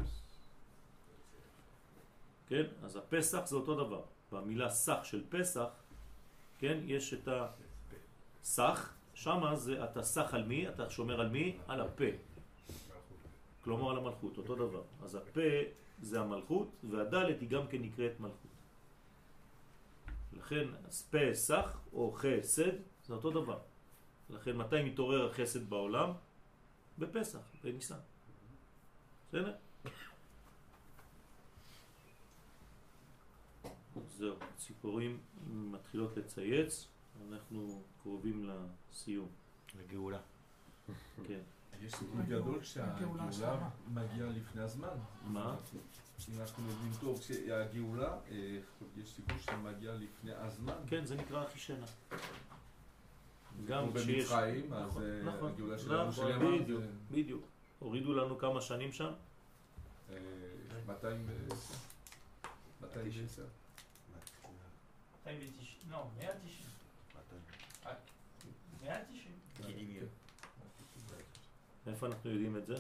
כן? אז הפסח זה אותו דבר. במילה סך של פסח, כן? יש את הסך, שמה זה אתה סך על מי? אתה שומר על מי? על הפה. כלומר על המלכות, אותו דבר. אז הפה זה המלכות, והדלת היא גם כן נקראת מלכות. לכן פסח או חסד זה אותו דבר. לכן מתי מתעורר החסד בעולם? בפסח, בניסן. בסדר? זהו, ציפורים מתחילות לצייץ, אנחנו קרובים לסיום. לגאולה. כן. יש סיכוי גדול שהגאולה מגיעה לפני הזמן. מה? אם אנחנו יודעים טוב שהגאולה, יש סיכוי שמגיעה לפני הזמן. כן, זה נקרא אחישנה. גם במצרים, אז הגאולה שלנו שלמה. בדיוק. הורידו לנו כמה שנים שם? 210. 190. 190. מאיפה אנחנו יודעים את זה?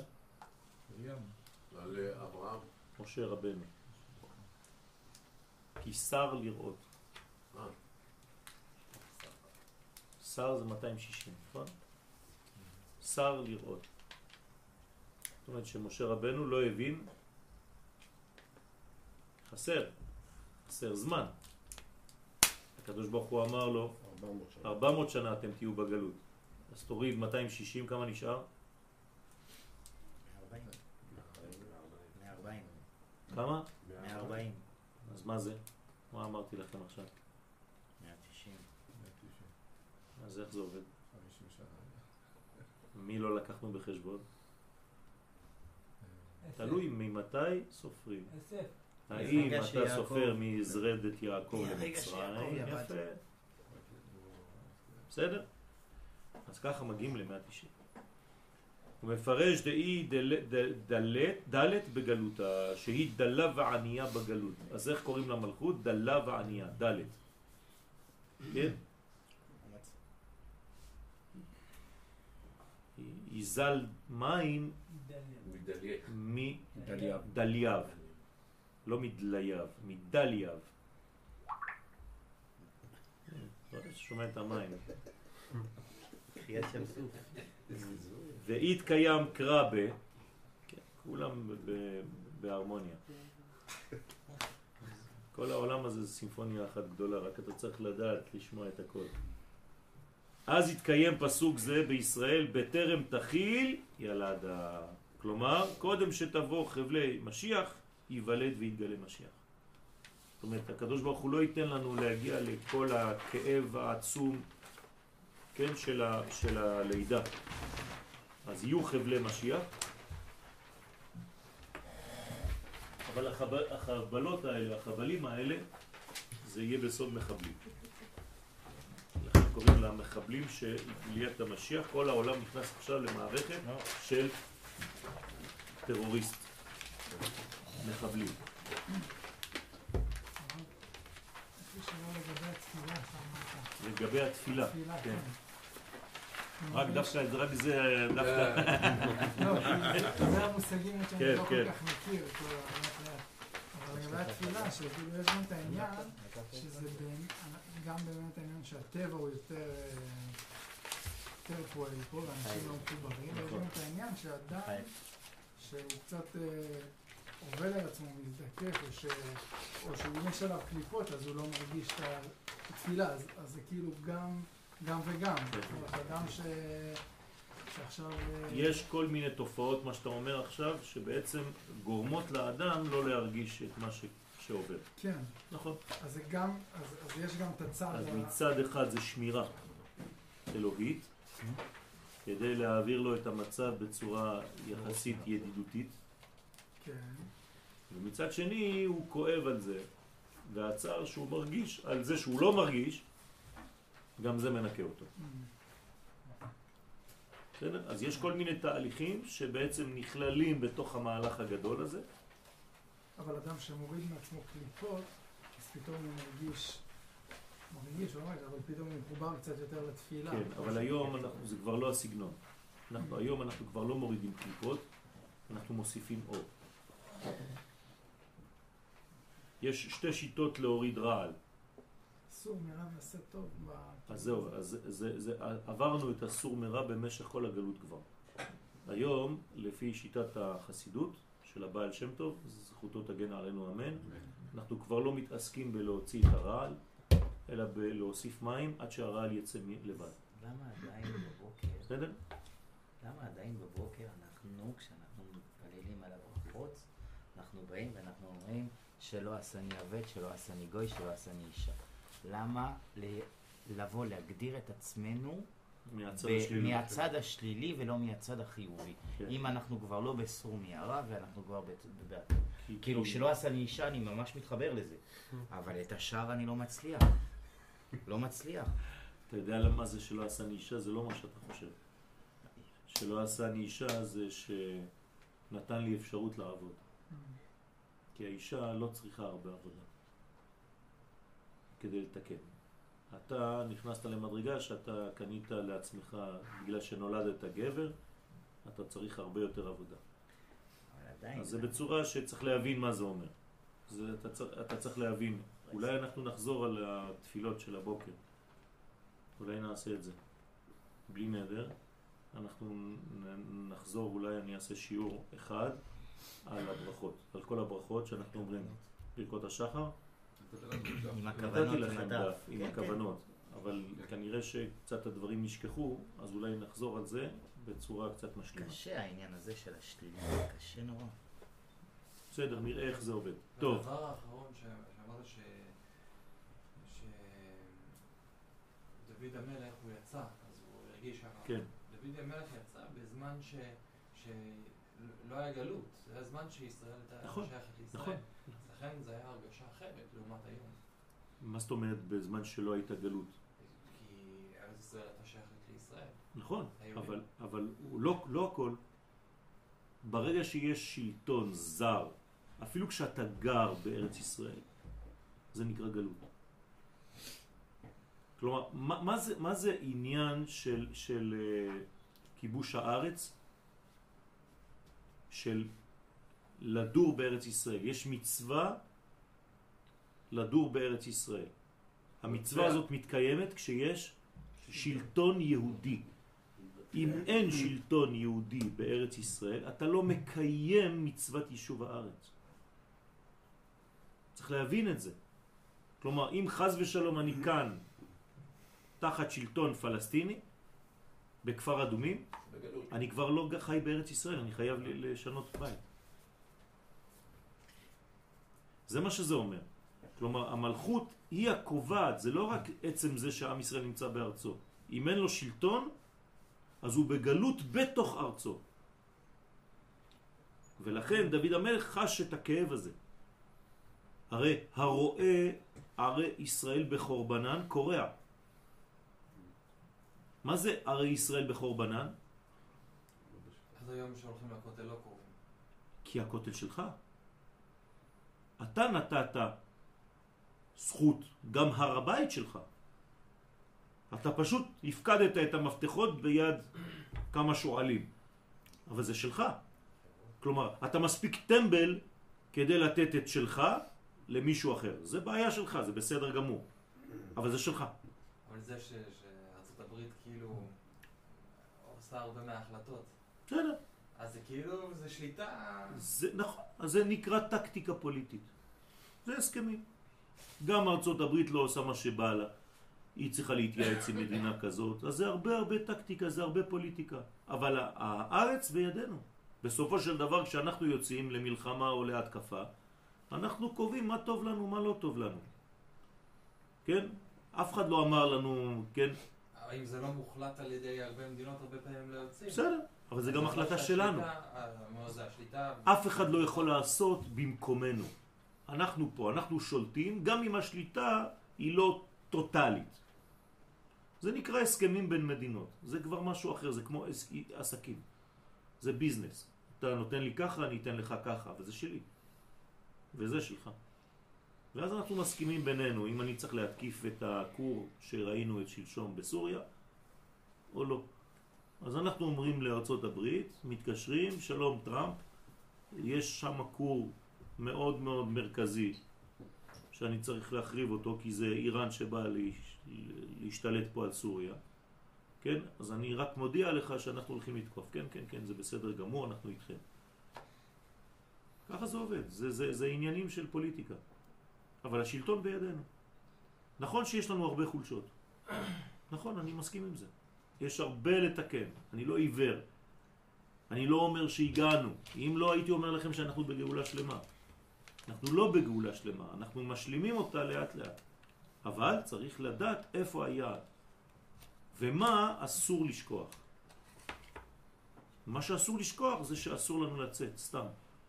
על אברהם. משה רבנו. כי שר לראות. שר זה 260, נכון? שר לראות. זאת אומרת שמשה רבנו לא הבין, חסר זמן. הקדוש ברוך הוא אמר לו 400 שנה אתם תהיו בגלות. אז תוריד 260, כמה נשאר? 140. כמה? 140. אז מה זה? מה אמרתי לכם עכשיו? 190. אז איך זה עובד? 50 שנה. מי לא לקחנו בחשבון? תלוי ממתי סופרים. האם אתה סופר מזרדת יעקב למצרים? יפה. בסדר? אז ככה מגיעים ל-190. הוא מפרש דאי דלת בגלותה, שהיא דלה וענייה בגלות. אז איך קוראים למלכות? דלה וענייה, דלת. כן? יזל מים מדלייב. לא מדלייב, מדלייב. שומע את המים. ואית קיים קרבה, כולם בהרמוניה. כל העולם הזה זה סימפוניה אחת גדולה, רק אתה צריך לדעת לשמוע את הכל. אז התקיים פסוק זה בישראל, בטרם תחיל ילדה. כלומר, קודם שתבוא חבלי משיח, ייוולד ויתגלה משיח. זאת אומרת, הקדוש ברוך הוא לא ייתן לנו להגיע לכל הכאב העצום, כן, של הלידה. אז יהיו חבלי משיח, אבל החבלות האלה, החבלים האלה, זה יהיה בסוד מחבלים. לכן קוראים לה מחבלים של עליית המשיח. כל העולם נכנס עכשיו למערכת של טרוריסט, מחבלים. יש לי שאלה לגבי התפילה שאמרת. לגבי התפילה, תפילה, כן. כן. רק דווקא, רק זה דווקא. לא, זה המושגים שאני כן, לא כן. כל כך מכיר, אבל לגבי התפילה, שכאילו יש גם את העניין, שזה גם באמת העניין שהטבע הוא יותר פועל פה, ואנשים לא מחוברים, ויש גם את העניין שאדם, שהוא קצת עובל על עצמו, מזדקף, או שהוא יש עליו קליפות, אז הוא לא מרגיש את התפילה, אז זה כאילו גם וגם. אדם שעכשיו... יש כל מיני תופעות, מה שאתה אומר עכשיו, שבעצם גורמות לאדם לא להרגיש את מה שעובר. כן. נכון. אז יש גם את הצד... אז מצד אחד זה שמירה אלוהית, כדי להעביר לו את המצב בצורה יחסית ידידותית. כן. ומצד שני הוא כואב על זה, והצער שהוא מרגיש על זה שהוא לא מרגיש, גם זה מנקה אותו. בסדר? אז יש כל מיני תהליכים שבעצם נכללים בתוך המהלך הגדול הזה. אבל אדם שמוריד מעצמו קליפות, אז פתאום הוא מרגיש, אבל פתאום הוא מחובר קצת יותר לתפילה. כן, אבל היום זה כבר לא הסגנון. היום אנחנו כבר לא מורידים קליפות, אנחנו מוסיפים אור. יש שתי שיטות להוריד רעל. סור מרע ועשה טוב. אז זהו, עברנו את הסור מרע במשך כל הגלות כבר. היום, לפי שיטת החסידות של הבעל שם טוב, זכותו תגן עלינו אמן, אנחנו כבר לא מתעסקים בלהוציא את הרעל, אלא בלהוסיף מים עד שהרעל יצא לבד. למה עדיין בבוקר? בסדר? למה עדיין בבוקר אנחנו, כשאנחנו מתפללים על הברכות, אנחנו באים ואנחנו אומרים שלא עשני עבד, שלא עשני גוי, שלא עשני אישה. למה לבוא להגדיר את עצמנו מהצד השלילי ולא מהצד החיובי? כן. אם אנחנו כבר לא בסור מהרע ואנחנו כבר כאילו שלא עשני אישה, אני ממש מתחבר לזה. אבל את השאר אני לא מצליח. לא מצליח. אתה יודע למה זה שלא עשני אישה? זה לא מה שאתה חושב. שלא עשני אישה זה שנתן לי אפשרות לעבוד. כי האישה לא צריכה הרבה עבודה כדי לתקן. אתה נכנסת למדרגה שאתה קנית לעצמך בגלל שנולדת גבר, אתה צריך הרבה יותר עבודה. אז זה בצורה שצריך להבין מה זה אומר. אתה צריך להבין. אולי אנחנו נחזור על התפילות של הבוקר. אולי נעשה את זה. בלי נדר. אנחנו נחזור, אולי אני אעשה שיעור אחד על הברכות. על כל הברכות שאנחנו אומרים. ברכות השחר. עם נתתי הכוונות לכם דף, עם כן, הכוונות. אבל כנראה שקצת הדברים נשכחו, אז אולי נחזור על זה בצורה קצת משלימה. קשה העניין הזה של השלילי, קשה נורא. בסדר, נראה איך זה עובד. טוב. הדבר האחרון שאמרת דוד המלך הוא יצא, אז הוא הרגיש כן. דוד המלך יצא בזמן שלא היה גלות, זה היה זמן שישראל הייתה שייכת לישראל. נכון. לכן זה היה הרגשה אחרת לעומת היום. מה זאת אומרת בזמן שלא הייתה גלות? כי ארץ ישראל הייתה שייכת לישראל. נכון, אבל לא הכל. ברגע שיש שלטון זר, אפילו כשאתה גר בארץ ישראל, זה נקרא גלות. כלומר, מה זה עניין של כיבוש הארץ? של לדור בארץ ישראל. יש מצווה לדור בארץ ישראל. המצווה הזאת מתקיימת כשיש שלטון יהודי. אם אין שלטון יהודי בארץ ישראל, אתה לא מקיים מצוות יישוב הארץ. צריך להבין את זה. כלומר, אם חז ושלום אני כאן תחת שלטון פלסטיני, בכפר אדומים, אני כבר לא חי בארץ ישראל, אני חייב לשנות בית. זה מה שזה אומר. כלומר, המלכות היא הקובעת, זה לא רק עצם זה שעם ישראל נמצא בארצו. אם אין לו שלטון, אז הוא בגלות בתוך ארצו. ולכן דוד המלך חש את הכאב הזה. הרי הרואה ערי ישראל בחורבנן קורע. מה זה ערי ישראל בחורבנן? אז היום שהולכים לכותל לא קוראים. כי הכותל שלך. אתה נתת זכות, גם הר הבית שלך. אתה פשוט הפקדת את המפתחות ביד כמה שואלים. אבל זה שלך. כלומר, אתה מספיק טמבל כדי לתת את שלך למישהו אחר. זה בעיה שלך, זה בסדר גמור. אבל זה שלך. אבל זה שארצות הברית כאילו עושה הרבה מההחלטות. בסדר. אז זה כאילו, זה שליטה... זה נכון, אז זה נקרא טקטיקה פוליטית. זה הסכמים. גם ארצות הברית לא עושה מה שבא לה. היא צריכה להתייעץ עם מדינה כזאת. אז זה הרבה טקטיקה, זה הרבה פוליטיקה. אבל הארץ בידינו. בסופו של דבר, כשאנחנו יוצאים למלחמה או להתקפה, אנחנו קובעים מה טוב לנו, מה לא טוב לנו. כן? אף אחד לא אמר לנו, כן? אם זה לא מוחלט על ידי הרבה מדינות, הרבה פעמים לא יוצאים. בסדר, אבל זה גם החלטה שלנו. אף אחד לא יכול לעשות במקומנו. אנחנו פה, אנחנו שולטים, גם אם השליטה היא לא טוטלית. זה נקרא הסכמים בין מדינות. זה כבר משהו אחר, זה כמו עסקים. זה ביזנס. אתה נותן לי ככה, אני אתן לך ככה, אבל זה שלי. וזה שלך. ואז אנחנו מסכימים בינינו, אם אני צריך להתקיף את הכור שראינו את שלשום בסוריה, או לא. אז אנחנו אומרים לארצות הברית, מתקשרים, שלום טראמפ, יש שם כור מאוד מאוד מרכזי, שאני צריך להחריב אותו, כי זה איראן שבא להשתלט פה על סוריה. כן? אז אני רק מודיע לך שאנחנו הולכים לתקוף. כן, כן, כן, זה בסדר גמור, אנחנו איתכם. ככה זה עובד. זה עניינים של פוליטיקה. אבל השלטון בידינו. נכון שיש לנו הרבה חולשות. נכון, אני מסכים עם זה. יש הרבה לתקן. אני לא עיוור. אני לא אומר שהגענו. אם לא, הייתי אומר לכם שאנחנו בגאולה שלמה. אנחנו לא בגאולה שלמה. אנחנו משלימים אותה לאט לאט. אבל צריך לדעת איפה היעד. ומה אסור לשכוח. מה שאסור לשכוח זה שאסור לנו לצאת, סתם.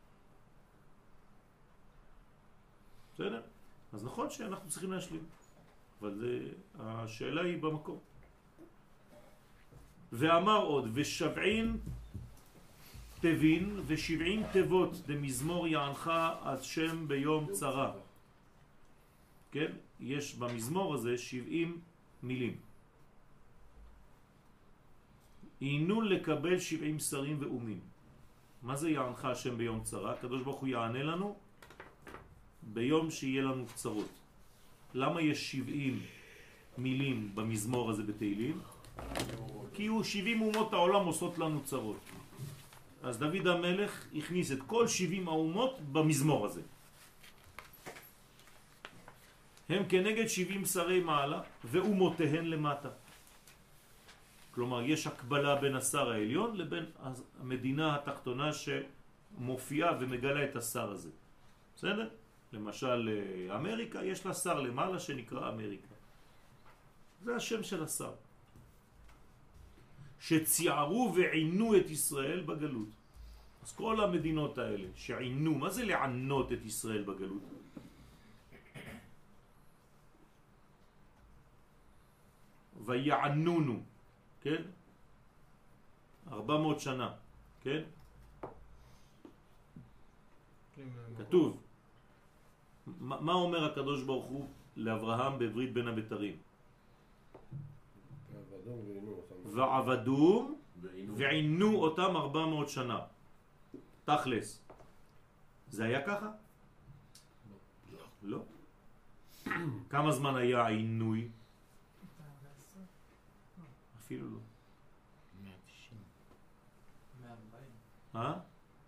בסדר? אז נכון שאנחנו צריכים להשלים. אבל השאלה היא במקום. ואמר עוד, ושבעין תבין ו70 תיבות דמזמור יענך השם ביום צרה. כן? יש במזמור הזה 70 מילים. עינו לקבל 70 שרים ואומים. מה זה יענך השם ביום צרה? הקדוש ברוך הוא יענה לנו ביום שיהיה לנו קצרות. למה יש 70 מילים במזמור הזה בתהילים? כי הוא 70 אומות העולם עושות לנו צרות. אז דוד המלך הכניס את כל 70 האומות במזמור הזה. הם כנגד 70 שרי מעלה ואומותיהן למטה. כלומר, יש הקבלה בין השר העליון לבין המדינה התחתונה שמופיעה ומגלה את השר הזה. בסדר? למשל, אמריקה, יש לה שר למעלה שנקרא אמריקה. זה השם של השר. שציערו ועינו את ישראל בגלות. אז כל המדינות האלה שעינו, מה זה לענות את ישראל בגלות? ויענונו, כן? 400 שנה, כן? כתוב. מה אומר הקדוש ברוך הוא לאברהם בברית בין הבתרים? ועבדום ועינו אותם 400 שנה. תכלס. זה היה ככה? לא. כמה זמן היה עינוי? אפילו לא. 190. 140. אה?